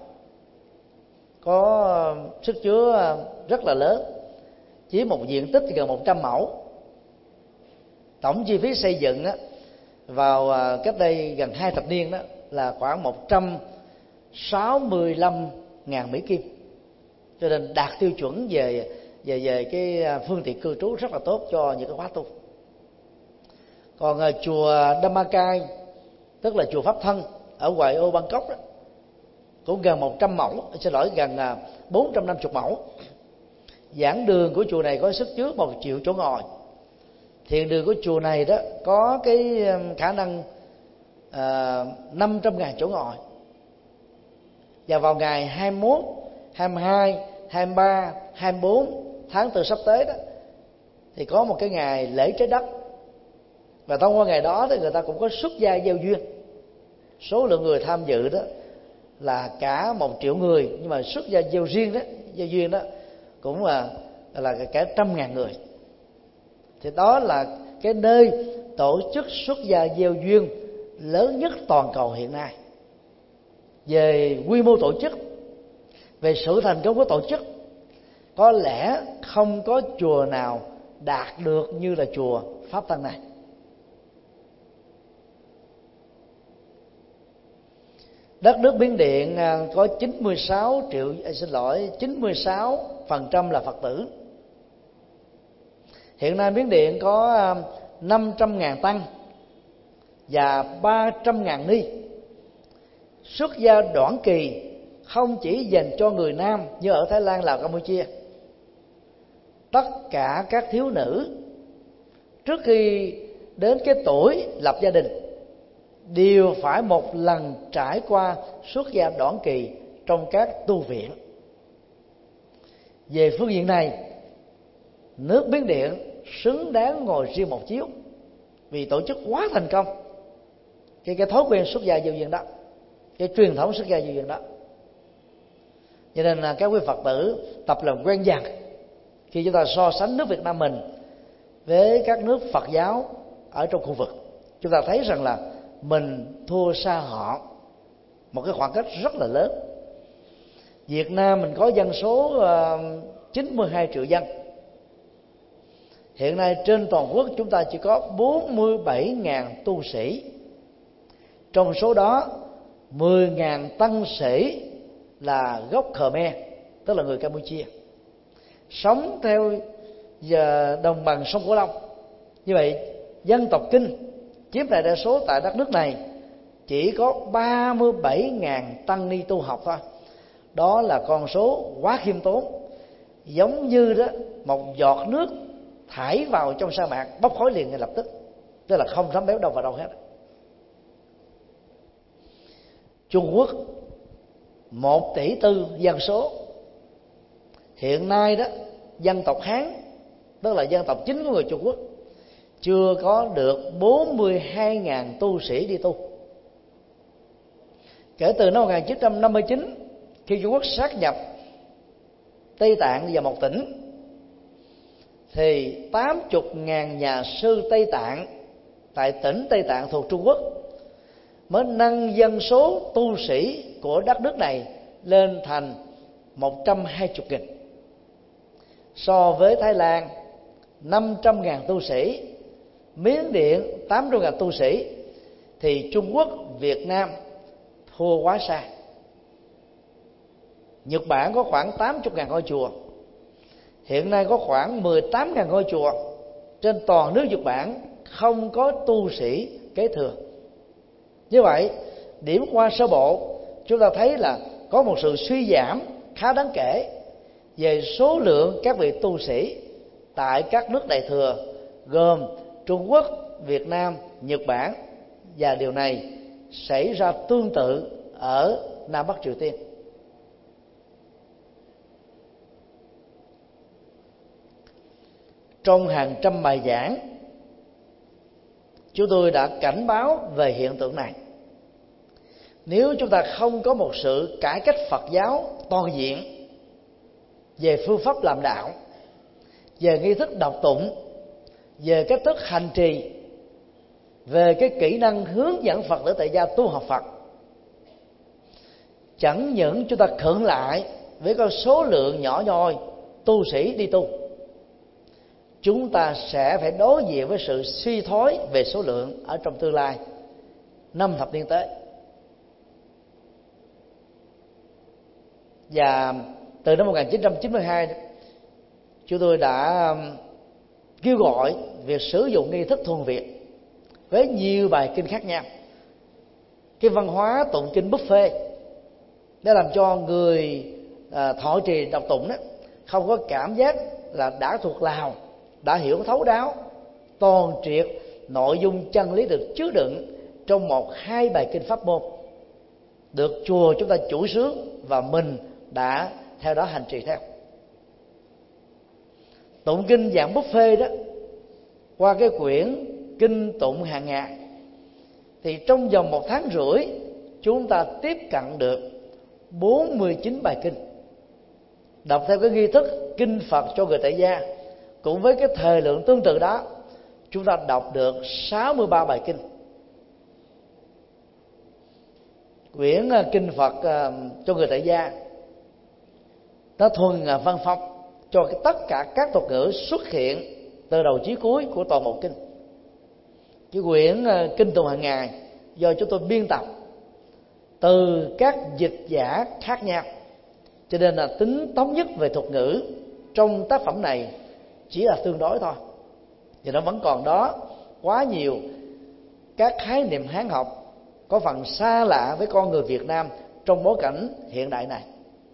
S2: có sức chứa rất là lớn, chiếm một diện tích gần 100 mẫu. Tổng chi phí xây dựng đó, vào cách đây gần 2 thập niên đó là khoảng 165.000 Mỹ Kim, cho nên đạt tiêu chuẩn về cái phương tiện cư trú rất là tốt cho những cái khóa tu. Còn chùa Dhammakai, tức là chùa Pháp Thân ở ngoại ô Bangkok đó, cũng gần 100 mẫu, gần 450 mẫu. Giảng đường của chùa này có sức chứa 1 triệu chỗ ngồi. Thiền đường của chùa này đó có cái khả năng 500.000 chỗ ngồi. Và vào ngày 21, 22, 23, 24 tháng 4 sắp tới đó, thì có một cái ngày lễ trái đất. Và thông qua ngày đó thì người ta cũng có xuất gia gieo duyên. Số lượng người tham dự đó là cả 1 triệu người, nhưng mà xuất gia gieo riêng đó, gieo duyên đó cũng là cả 100.000 người. Thì đó là cái nơi tổ chức xuất gia gieo duyên lớn nhất toàn cầu hiện nay. Về quy mô tổ chức, về sự thành công của tổ chức, có lẽ không có chùa nào đạt được như là chùa Pháp Thân này. Đất nước Miến Điện có 96% là Phật tử. Hiện nay Miến Điện có 500.000 tăng và 300.000 ni. Xuất gia đoạn kỳ không chỉ dành cho người nam như ở Thái Lan, Lào, Campuchia. Tất cả các thiếu nữ trước khi đến cái tuổi lập gia đình đều phải một lần trải qua xuất gia đoạn kỳ trong các tu viện. Về phương diện này, nước Miến Điện xứng đáng ngồi riêng một chiếu, vì tổ chức quá thành công cái thói quen xuất gia gieo duyên đó, cái truyền thống xuất gia gieo duyên đó. Cho nên là các quý Phật tử tập làm quen dần. Khi chúng ta so sánh nước Việt Nam mình với các nước Phật giáo ở trong khu vực, chúng ta thấy rằng là mình thua xa họ một cái khoảng cách rất là lớn. Việt Nam mình có dân số 92 triệu dân. Hiện nay trên toàn quốc chúng ta chỉ có 47.000 tu sĩ. Trong số đó 10.000 tăng sĩ là gốc Khmer, tức là người Campuchia, sống theo đồng bằng sông Cửu Long. Như vậy dân tộc Kinh chiếm đại đa số tại đất nước này chỉ có 37.000 tăng ni tu học thôi. Đó là con số quá khiêm tốn, giống như đó một giọt nước thải vào trong sa mạc bốc khói liền ngay lập tức, tức là không thấm béo đâu vào đâu hết. Trung Quốc 1,4 tỷ dân số. Hiện nay đó dân tộc Hán, tức là dân tộc chính của người Trung Quốc, chưa có được 42.000 tu sĩ đi tu. Kể từ năm 1959, khi Trung Quốc sát nhập Tây Tạng vào một tỉnh, thì 80.000 nhà sư Tây Tạng tại tỉnh Tây Tạng thuộc Trung Quốc mới nâng dân số tu sĩ của đất nước này lên thành 120.000. So với Thái Lan 500.000 tu sĩ, Miến Điện 800.000 tu sĩ, thì Trung Quốc, Việt Nam thua quá xa. Nhật Bản có khoảng 80.000 ngôi chùa. Hiện nay có khoảng 18.000 ngôi chùa. Trên toàn nước Nhật Bản không có tu sĩ kế thừa. Như vậy, điểm qua sơ bộ, chúng ta thấy là có một sự suy giảm khá đáng kể về số lượng các vị tu sĩ tại các nước Đại thừa gồm Trung Quốc, Việt Nam, Nhật Bản, và điều này xảy ra tương tự ở Nam Bắc Triều Tiên. Trong hàng trăm bài giảng, chúng tôi đã cảnh báo về hiện tượng này. Nếu chúng ta không có một sự cải cách Phật giáo toàn diện về phương pháp làm đạo, về nghi thức đọc tụng, về cách thức hành trì, về cái kỹ năng hướng dẫn Phật tử tại gia tu học Phật, chẳng những chúng ta khựng lại với con số lượng nhỏ nhoi tu sĩ đi tu, chúng ta sẽ phải đối diện với sự suy thoái về số lượng ở trong tương lai 5 thập niên tới. Và từ năm 1992, chúng tôi đã kêu gọi việc sử dụng nghi thức thuần Việt với nhiều bài kinh khác nhau. Cái văn hóa tụng kinh buffet đã làm cho người thọ trì đọc tụng đó không có cảm giác là đã thuộc lòng, đã hiểu thấu đáo toàn triệt nội dung chân lý được chứa đựng trong 1-2 bài kinh pháp môn, được chùa chúng ta chủ xướng và mình đã theo đó hành trì theo. Tụng kinh dạng buffet đó, qua cái quyển kinh tụng hàng ngày, thì trong vòng 1 tháng rưỡi chúng ta tiếp cận được 49 bài kinh, đọc theo cái nghi thức kinh Phật cho người tại gia. Cũng với cái thời lượng tương tự đó, chúng ta đọc được 63 bài kinh. Quyển kinh Phật cho người tại gia nó thuần văn phong cho tất cả các thuật ngữ xuất hiện từ đầu chí cuối của toàn bộ kinh. Cái quyển kinh tụng hàng ngày do chúng tôi biên tập từ các dịch giả khác nhau, cho nên là tính thống nhất về thuật ngữ trong tác phẩm này chỉ là tương đối thôi, thì nó vẫn còn đó quá nhiều các khái niệm Hán học có phần xa lạ với con người Việt Nam trong bối cảnh hiện đại này.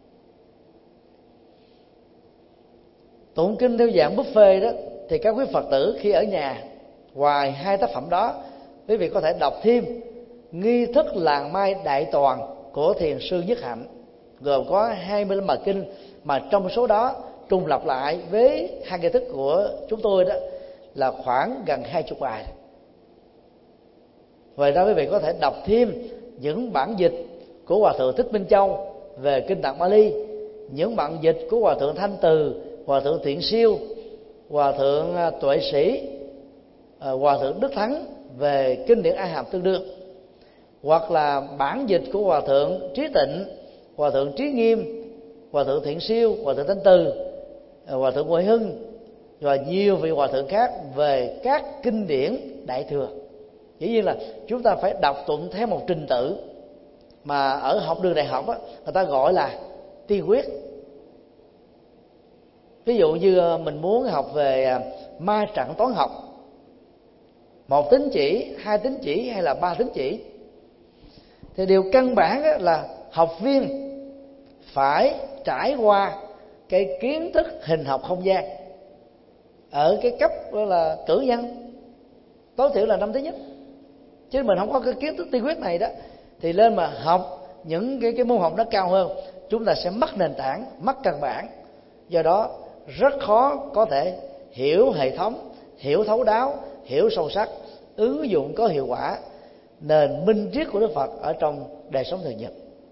S2: Tụng kinh theo dạng buffet đó, thì các quý Phật tử khi ở nhà, ngoài 2 tác phẩm đó, quý vị có thể đọc thêm nghi thức làng mai đại toàn của thiền sư Nhất Hạnh, gồm có 25 bài kinh, mà trong số đó trùng lặp lại với 2 nghi thức của chúng tôi đó là khoảng gần 20 bài. Ngoài ra quý vị có thể đọc thêm những bản dịch của Hòa thượng Thích Minh Châu về kinh Tạng Bali, những bản dịch của Hòa thượng Thanh Từ, Hòa thượng Thiện Siêu, Hòa thượng Tuệ Sĩ, Hòa thượng Đức Thắng về kinh điển A Hàm tương đương, hoặc là bản dịch của Hòa thượng Trí Tịnh, Hòa thượng Trí Nghiêm, Hòa thượng Thiện Siêu, Hòa thượng Thanh Từ, Hòa thượng Huệ Hưng và nhiều vị hòa thượng khác về các kinh điển Đại Thừa. Dĩ nhiên là chúng ta phải đọc tụng theo một trình tự mà ở học đường đại học á, người ta gọi là tiên quyết. Ví dụ như mình muốn học về ma trận toán học, 1 tín chỉ, 2 tín chỉ hay là 3 tín chỉ, thì điều căn bản là học viên phải trải qua cái kiến thức hình học không gian ở cái cấp là cử nhân, tối thiểu là năm thứ nhất. Chứ mình không có cái kiến thức tiên quyết này đó, thì lên mà học những cái môn học nó cao hơn, chúng ta sẽ mất nền tảng, mất căn bản. Do đó rất khó có thể hiểu hệ thống, hiểu thấu đáo, hiểu sâu sắc, ứng dụng có hiệu quả nền minh triết của Đức Phật ở trong đời sống thường nhật.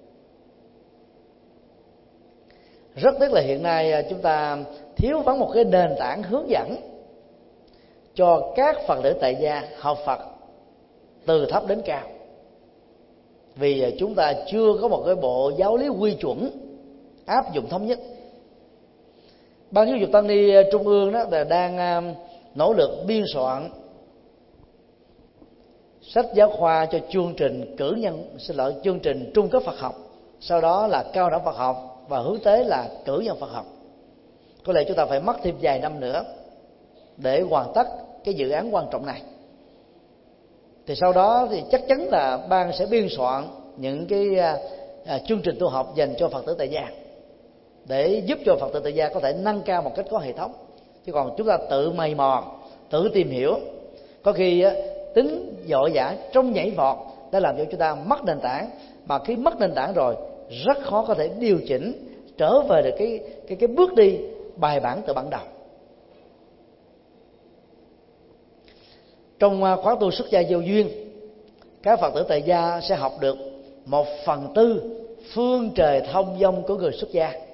S2: Rất tiếc là hiện nay chúng ta thiếu vắng một cái nền tảng hướng dẫn cho các Phật tử tại gia học Phật từ thấp đến cao, vì chúng ta chưa có một cái bộ giáo lý quy chuẩn áp dụng thống nhất. Ban Giáo dục Tăng ni Trung ương đó là đang nỗ lực biên soạn sách giáo khoa cho chương trình chương trình trung cấp Phật học, sau đó là cao đẳng Phật học và hướng tới là cử nhân Phật học. Có lẽ chúng ta phải mất thêm vài năm nữa để hoàn tất cái dự án quan trọng này. Thì sau đó thì chắc chắn là ban sẽ biên soạn những cái chương trình tu học dành cho Phật tử tại gia, để giúp cho Phật tử tại gia có thể nâng cao một cách có hệ thống. Chứ còn chúng ta tự mày mò, tự tìm hiểu, có khi tính vội vã trong nhảy vọt đã làm cho chúng ta mất nền tảng, mà khi mất nền tảng rồi rất khó có thể điều chỉnh trở về được cái bước đi bài bản từ ban đầu. Trong khóa tu xuất gia vô duyên, các Phật tử tại gia sẽ học được 1/4 phương trời thông dong của người xuất gia.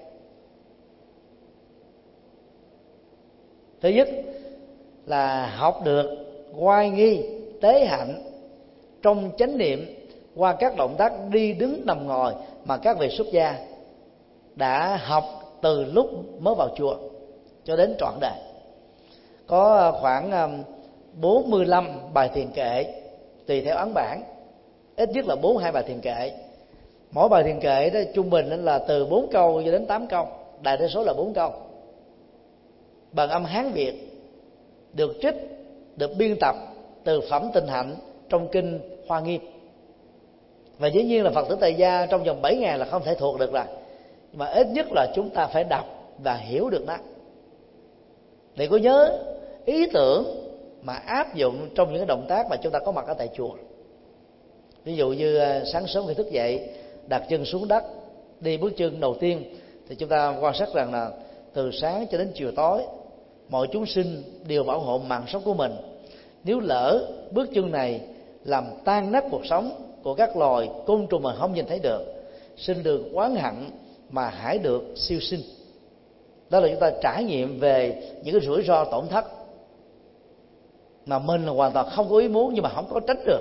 S2: Thứ nhất là học được oai nghi, tế hạnh trong chánh niệm qua các động tác đi đứng nằm ngồi mà các vị xuất gia đã học từ lúc mới vào chùa cho đến trọn đời. Có khoảng 45 bài thiền kệ tùy theo ấn bản, ít nhất là 42 bài thiền kệ. Mỗi bài thiền kệ đó trung bình là từ 4 câu cho đến 8 câu, đại đa số là 4 câu, bằng âm Hán Việt, được trích, được biên tập từ phẩm Tịnh Hạnh trong kinh Hoa Nghiêm. Và dĩ nhiên là Phật tử tại gia trong vòng 7 ngày là không thể thuộc được rồi, mà ít nhất là chúng ta phải đọc và hiểu được nó để có nhớ ý tưởng mà áp dụng trong những cái động tác mà chúng ta có mặt ở tại chùa. Ví dụ như sáng sớm khi thức dậy, đặt chân xuống đất, đi bước chân đầu tiên, thì chúng ta quan sát rằng là từ sáng cho đến chiều tối, mọi chúng sinh đều bảo hộ mạng sống của mình. Nếu lỡ bước chân này làm tan nát cuộc sống của các loài côn trùng mà không nhìn thấy được, xin đừng oán hận mà hãy được siêu sinh. Đó là chúng ta trải nghiệm về những cái rủi ro tổn thất mà mình là hoàn toàn không có ý muốn, nhưng mà không có tránh được,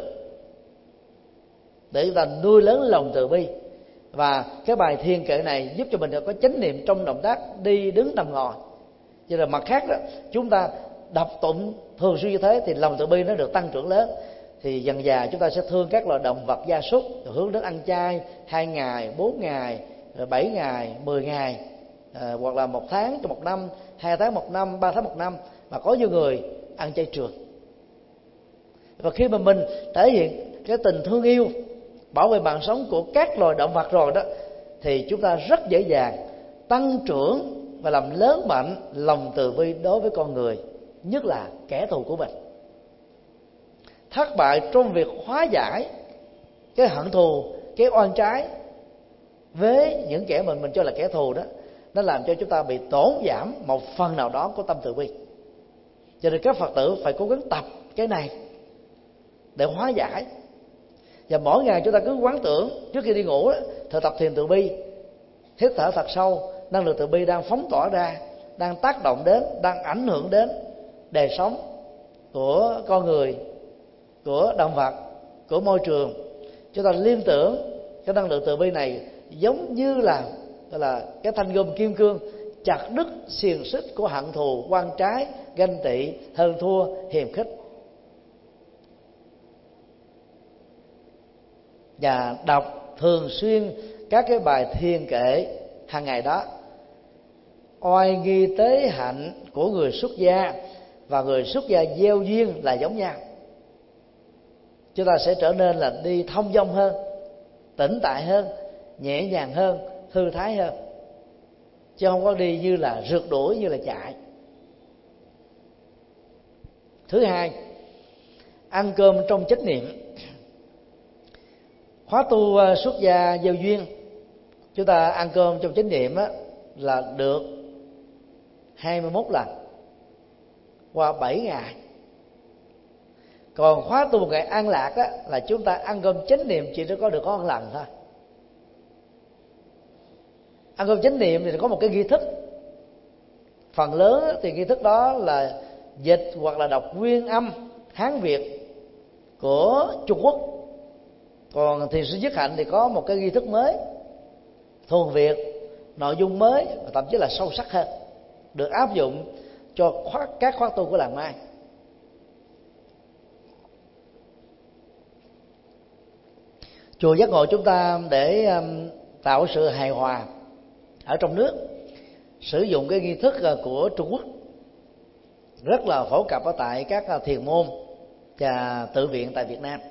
S2: để chúng ta nuôi lớn lòng từ bi. Và cái bài thiên kệ này giúp cho mình có chánh niệm trong động tác đi đứng nằm ngồi. Cho nên mặt khác đó, chúng ta đọc tụng thường xuyên như thế thì lòng từ bi nó được tăng trưởng lớn. Thì dần dà chúng ta sẽ thương các loài động vật gia súc, hướng đến ăn chay 2 ngày, 4 ngày, 7 ngày, 10 ngày, hoặc là 1 tháng trong 1 năm, 2 tháng 1 năm, 3 tháng 1 năm. Mà có nhiều người ăn chay trường. Và khi mà mình thể hiện cái tình thương yêu, bảo vệ mạng sống của các loài động vật rồi đó, thì chúng ta rất dễ dàng tăng trưởng và làm lớn mạnh lòng từ bi đối với con người, nhất là kẻ thù của mình. Thất bại trong việc hóa giải cái hận thù, cái oan trái với những kẻ mình cho là kẻ thù đó, nó làm cho chúng ta bị tổn giảm một phần nào đó của tâm từ bi. Cho nên các Phật tử phải cố gắng tập cái này để hóa giải. Và mỗi ngày chúng ta cứ quán tưởng trước khi đi ngủ đó, thực tập thiền từ bi, hít thở thật sâu, năng lượng từ bi đang phóng tỏa ra, đang tác động đến, đang ảnh hưởng đến đời sống của con người, của động vật, của môi trường. Chúng ta liên tưởng cái năng lượng từ bi này giống như là cái thanh gươm kim cương chặt đứt xiềng xích của hận thù, oan trái, ganh tị, hơn thua, hiềm khích. Và đọc thường xuyên các cái bài thiền kệ hàng ngày đó. Oai nghi tế hạnh của người xuất gia và người xuất gia gieo duyên là giống nhau. Chúng ta sẽ trở nên là đi thông dong hơn, tĩnh tại hơn, nhẹ nhàng hơn, thư thái hơn, chứ không có đi như là rượt đuổi, như là chạy. Thứ hai, ăn cơm trong chánh niệm. Khóa tu xuất gia gieo duyên, chúng ta ăn cơm trong chánh niệm á, là được 21 lần qua 7 ngày. Còn khóa tu một ngày an lạc á, là chúng ta ăn cơm chánh niệm chỉ có được có 1 lần thôi. Ăn cơm chánh niệm thì có một cái nghi thức, phần lớn thì nghi thức đó là dịch hoặc là đọc nguyên âm Hán Việt của Trung Quốc. Còn thiền sư Nhất Hạnh thì có một cái nghi thức mới, thuần Việt, nội dung mới và thậm chí là sâu sắc hơn, được áp dụng cho các khóa tu của làng Mai. Chùa Giác Ngộ chúng ta để tạo sự hài hòa ở trong nước, sử dụng cái nghi thức của Trung Quốc rất là phổ cập ở tại các thiền môn và tự viện tại Việt Nam.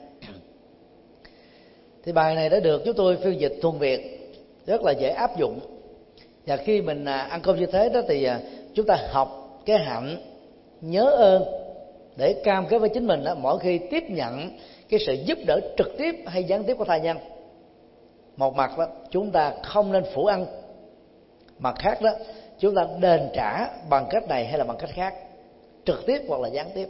S2: Thì bài này đã được chúng tôi phiên dịch thuần Việt, rất là dễ áp dụng. Và khi mình ăn cơm như thế đó thì chúng ta học cái hạnh nhớ ơn để cam kết với chính mình đó, mỗi khi tiếp nhận cái sự giúp đỡ trực tiếp hay gián tiếp của tha nhân. Một mặt đó chúng ta không nên phủ ăn, mặt khác đó chúng ta đền trả bằng cách này hay là bằng cách khác, trực tiếp hoặc là gián tiếp.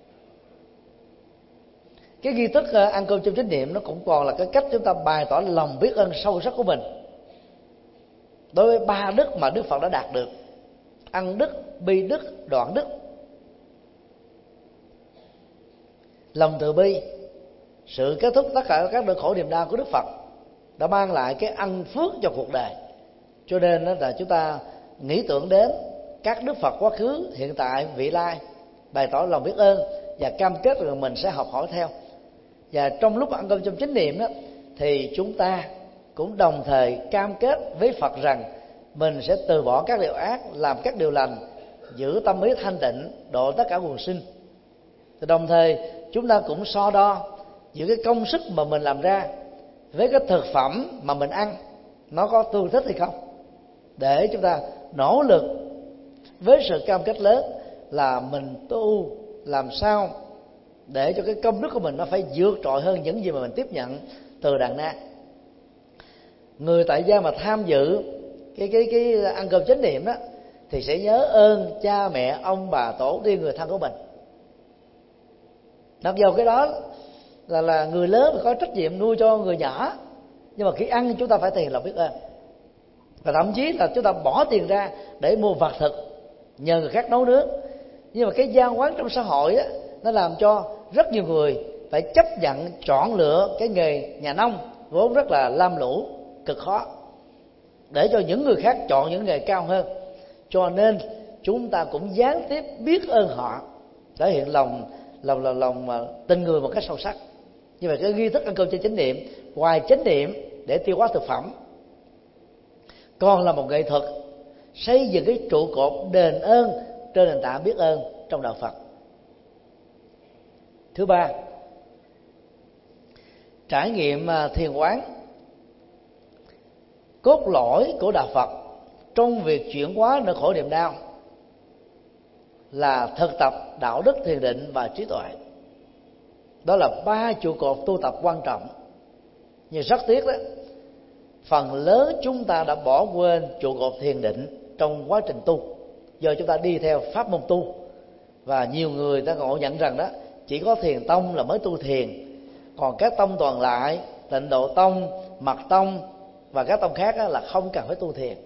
S2: Cái nghi thức ăn cơm trong chánh niệm nó cũng còn là cái cách chúng ta bày tỏ lòng biết ơn sâu sắc của mình đối với 3 đức mà Đức Phật đã đạt được: ăn đức, bi đức, đoạn đức. Lòng từ bi, sự kết thúc tất cả các nỗi khổ niềm đau của Đức Phật, đã mang lại cái ân phước cho cuộc đời. Cho nên là chúng ta nghĩ tưởng đến các Đức Phật quá khứ, hiện tại, vị lai, bày tỏ lòng biết ơn và cam kết rằng mình sẽ học hỏi theo. Và trong lúc ăn cơm trong chánh niệm đó, thì chúng ta cũng đồng thời cam kết với Phật rằng mình sẽ từ bỏ các điều ác, làm các điều lành, giữ tâm ý thanh tịnh, độ tất cả quần sinh. Thì đồng thời chúng ta cũng so đo giữa cái công sức mà mình làm ra với cái thực phẩm mà mình ăn, nó có tương thích hay không, để chúng ta nỗ lực với sự cam kết lớn là mình tu làm sao để cho cái công đức của mình nó phải vượt trội hơn những gì mà mình tiếp nhận từ đàn na. Người tại gia mà tham dự cái ăn cơm chánh niệm đó thì sẽ nhớ ơn cha mẹ, ông bà tổ tiên, người thân của mình. Mặc dù cái đó là người lớn có trách nhiệm nuôi cho người nhỏ, nhưng mà khi ăn chúng ta phải thể hiện lòng biết ơn, và thậm chí là chúng ta bỏ tiền ra để mua vật thực, nhờ người khác nấu nướng. Nhưng mà cái gian quán trong xã hội á, nó làm cho rất nhiều người phải chấp nhận chọn lựa cái nghề nhà nông vốn rất là lam lũ, cực khó, để cho những người khác chọn những nghề cao hơn. Cho nên chúng ta cũng gián tiếp biết ơn họ, thể hiện lòng tình người một cách sâu sắc. Như vậy cái nghi thức ăn cơm trên chánh niệm, ngoài chánh niệm để tiêu hóa thực phẩm, còn là một nghệ thuật xây dựng cái trụ cột đền ơn trên nền tảng biết ơn trong đạo Phật. Thứ ba, trải nghiệm thiền quán. Cốt lõi của đạo Phật trong việc chuyển hóa nỗi khổ niềm đau là thực tập đạo đức, thiền định và trí tuệ. Đó là ba trụ cột tu tập quan trọng. Nhưng rất tiếc đó, phần lớn chúng ta đã bỏ quên trụ cột thiền định trong quá trình tu, do chúng ta đi theo pháp môn tu. Và nhiều người ta ngộ nhận rằng đó chỉ có thiền tông là mới tu thiền, còn các tông toàn lại, Tịnh Độ Tông, Mật Tông và các tông khác là không cần phải tu thiền.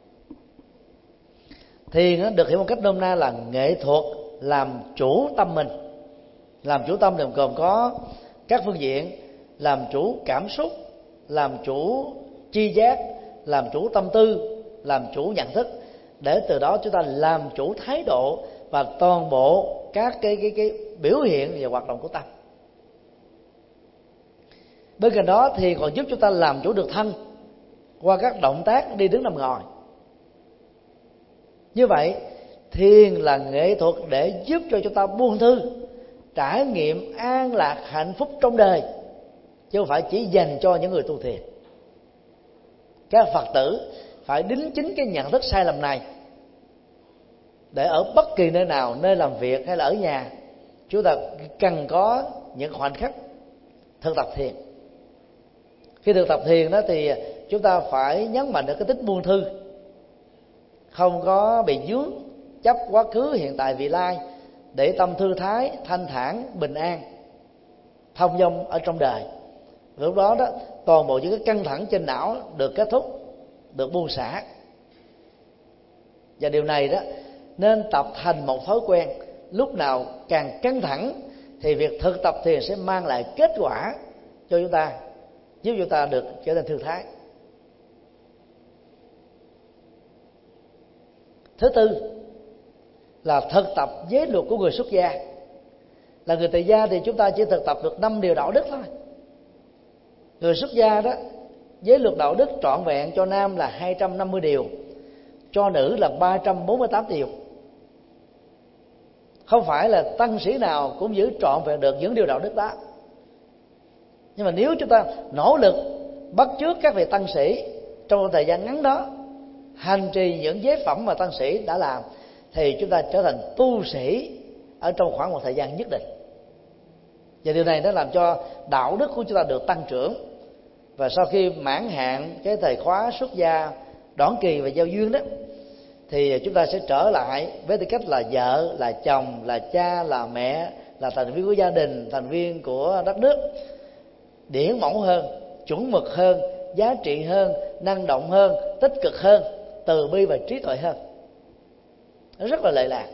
S2: Thiền được hiểu một cách nôm na là nghệ thuật làm chủ tâm mình. Làm chủ tâm thì gồm có các phương diện: làm chủ cảm xúc, làm chủ tri giác, làm chủ tâm tư, làm chủ nhận thức, để từ đó chúng ta làm chủ thái độ và toàn bộ các cái biểu hiện và hoạt động của tâm. Bên cạnh đó thì còn giúp chúng ta làm chủ được thân qua các động tác đi đứng nằm ngồi. Như vậy thiền là nghệ thuật để giúp cho chúng ta buông thư, trải nghiệm an lạc hạnh phúc trong đời, chứ không phải chỉ dành cho những người tu thiền. Các Phật tử phải đính chính cái nhận thức sai lầm này, để ở bất kỳ nơi nào, nơi làm việc hay là ở nhà, chúng ta cần có những khoảnh khắc thực tập thiền. Khi thực tập thiền đó thì chúng ta phải nhấn mạnh được cái tính buông thư, không có bị vướng chấp quá khứ, hiện tại, vị lai, để tâm thư thái, thanh thản, bình an, thông dong ở trong đời. Lúc đó đó, toàn bộ những cái căng thẳng trên não được kết thúc, được buông xả. Và điều này đó nên tập thành một thói quen. Lúc nào càng căng thẳng thì việc thực tập thiền sẽ mang lại kết quả cho chúng ta, giúp chúng ta được trở nên thư thái. Thứ tư là thực tập giới luật của người xuất gia. Là người tại gia thì chúng ta chỉ thực tập được 5 điều đạo đức thôi. Người xuất gia đó, giới luật đạo đức trọn vẹn cho nam là 250 điều, cho nữ là 348 điều. Không phải là tăng sĩ nào cũng giữ trọn vẹn được những điều đạo đức đó. Nhưng mà nếu chúng ta nỗ lực bắt chước các vị tăng sĩ trong thời gian ngắn đó, hành trì những giới phẩm mà tăng sĩ đã làm, thì chúng ta trở thành tu sĩ ở trong khoảng một thời gian nhất định. Và điều này nó làm cho đạo đức của chúng ta được tăng trưởng. Và sau khi mãn hạn cái thời khóa xuất gia, đoản kỳ và giao duyên đó, thì chúng ta sẽ trở lại với tư cách là vợ, là chồng, là cha, là mẹ, là thành viên của gia đình, thành viên của đất nước, điển mẫu hơn, chuẩn mực hơn, giá trị hơn, năng động hơn, tích cực hơn, từ bi và trí tuệ hơn. Nó rất là lệ lạc.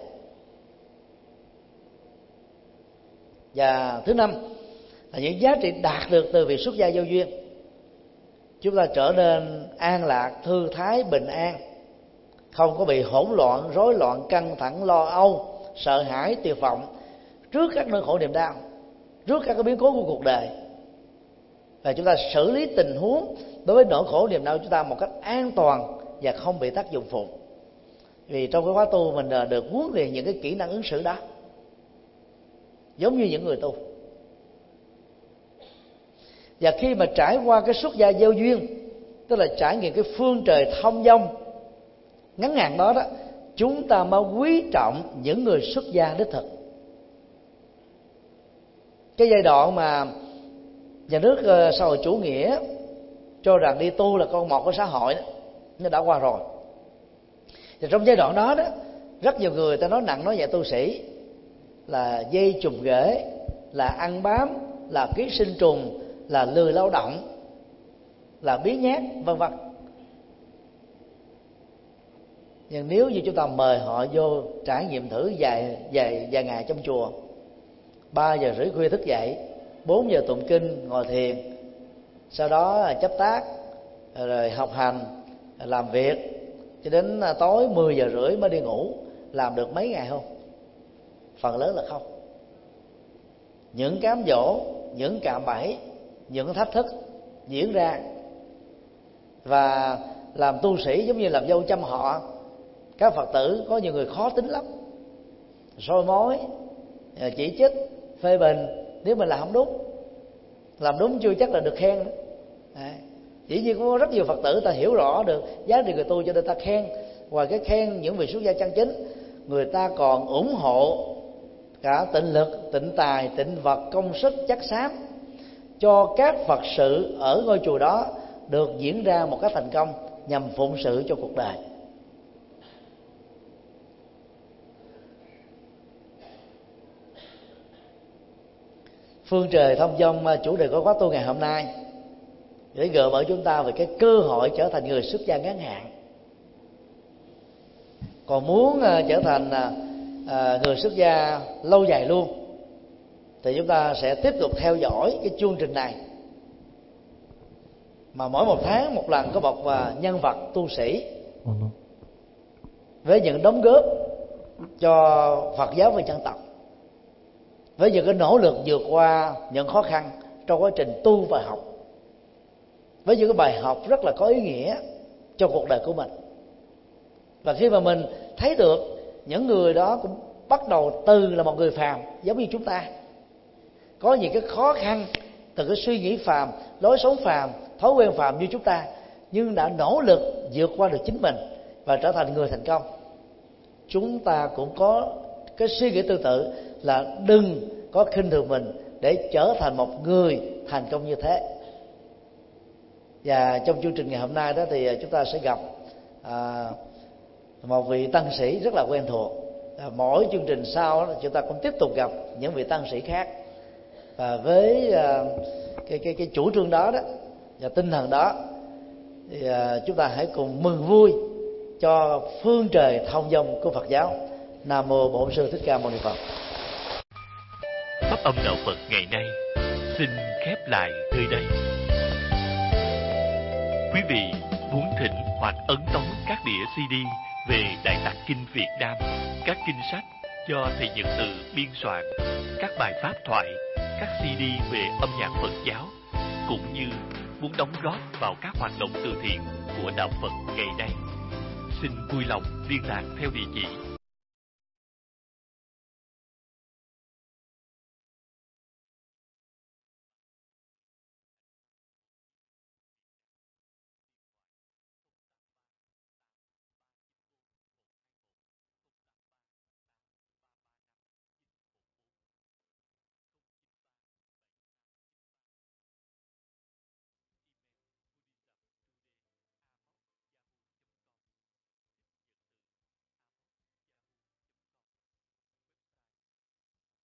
S2: Và thứ năm là những giá trị đạt được từ việc xuất gia giao duyên. Chúng ta trở nên an lạc, thư thái, bình an, không có bị hỗn loạn, rối loạn, căng thẳng, lo âu, sợ hãi, tuyệt vọng trước các nỗi khổ niềm đau, trước các biến cố của cuộc đời. Và chúng ta xử lý tình huống đối với nỗi khổ niềm đau của chúng ta một cách an toàn và không bị tác dụng phụ. Vì trong cái khóa tu mình được huấn luyện những cái kỹ năng ứng xử đó, giống như những người tu. Và khi mà trải qua cái xuất gia gieo duyên, tức là trải nghiệm cái phương trời thông dong ngắn hạn đó đó, chúng ta mới quý trọng những người xuất gia đích thực. Cái giai đoạn mà nhà nước xã hội chủ nghĩa cho rằng đi tu là con một của xã hội đó, nó đã qua rồi. Và trong giai đoạn đó đó, rất nhiều người ta nói nặng nói nhẹ tu sĩ là dây chùm ghế, là ăn bám, là ký sinh trùng, là lười lao động, là biếng nhác, vân vân. Nhưng nếu như chúng ta mời họ vô trải nghiệm thử vài ngày trong chùa, 3 giờ rưỡi khuya thức dậy, 4 giờ tụng kinh ngồi thiền, sau đó chấp tác, rồi học hành, làm việc cho đến tối 10 giờ rưỡi mới đi ngủ, làm được mấy ngày không? Phần lớn là không. Những cám dỗ, những cạm bẫy, những thách thức diễn ra. Và làm tu sĩ giống như làm dâu trăm họ. Các Phật tử có nhiều người khó tính lắm, soi mói, chỉ trích, phê bình nếu mình làm không đúng. Làm đúng chưa chắc là được khen nữa. Dĩ nhiên có rất nhiều Phật tử ta hiểu rõ được giá trị người tu cho nên ta khen. Ngoài cái khen những vị xuất gia chân chính, người ta còn ủng hộ cả tịnh lực, tịnh tài, tịnh vật, công sức, chất xám cho các Phật sự ở ngôi chùa đó được diễn ra một cách thành công nhằm phụng sự cho cuộc đời. Phương trời thông dong chủ đề của khóa tu ngày hôm nay để gợi mở chúng ta về cái cơ hội trở thành người xuất gia ngắn hạn. Còn muốn trở thành người xuất gia lâu dài luôn thì chúng ta sẽ tiếp tục theo dõi cái chương trình này, mà mỗi một tháng một lần có một nhân vật tu sĩ với những đóng góp cho Phật giáo và dân tộc, với những cái nỗ lực vượt qua những khó khăn trong quá trình tu và học, với những cái bài học rất là có ý nghĩa cho cuộc đời của mình. Và khi mà mình thấy được những người đó cũng bắt đầu từ là một người phàm giống như chúng ta, có những cái khó khăn từ cái suy nghĩ phàm, lối sống phàm, thói quen phàm như chúng ta, nhưng đã nỗ lực vượt qua được chính mình và trở thành người thành công. Chúng ta cũng có cái suy nghĩ tương tự là đừng có khinh thường mình để trở thành một người thành công như thế. Và trong chương trình ngày hôm nay đó thì chúng ta sẽ gặp một vị tăng sĩ rất là quen thuộc. Mỗi chương trình sau đó, chúng ta cũng tiếp tục gặp những vị tăng sĩ khác. Và với cái chủ trương đó đó và tinh thần đó thì chúng ta hãy cùng mừng vui cho phương trời thông dong của Phật giáo. Nam mô Bổn Sư Thích Ca Mâu Ni Phật.
S3: Pháp âm đạo Phật ngày nay xin khép lại nơi đây. Quý vị muốn thỉnh hoặc ấn tống các đĩa CD về Đại Tạng Kinh Việt Nam, các kinh sách do thầy Nhật Từ biên soạn, các bài pháp thoại, các CD về âm nhạc Phật giáo, cũng như muốn đóng góp vào các hoạt động từ thiện của đạo Phật ngày nay, xin vui lòng liên lạc theo địa chỉ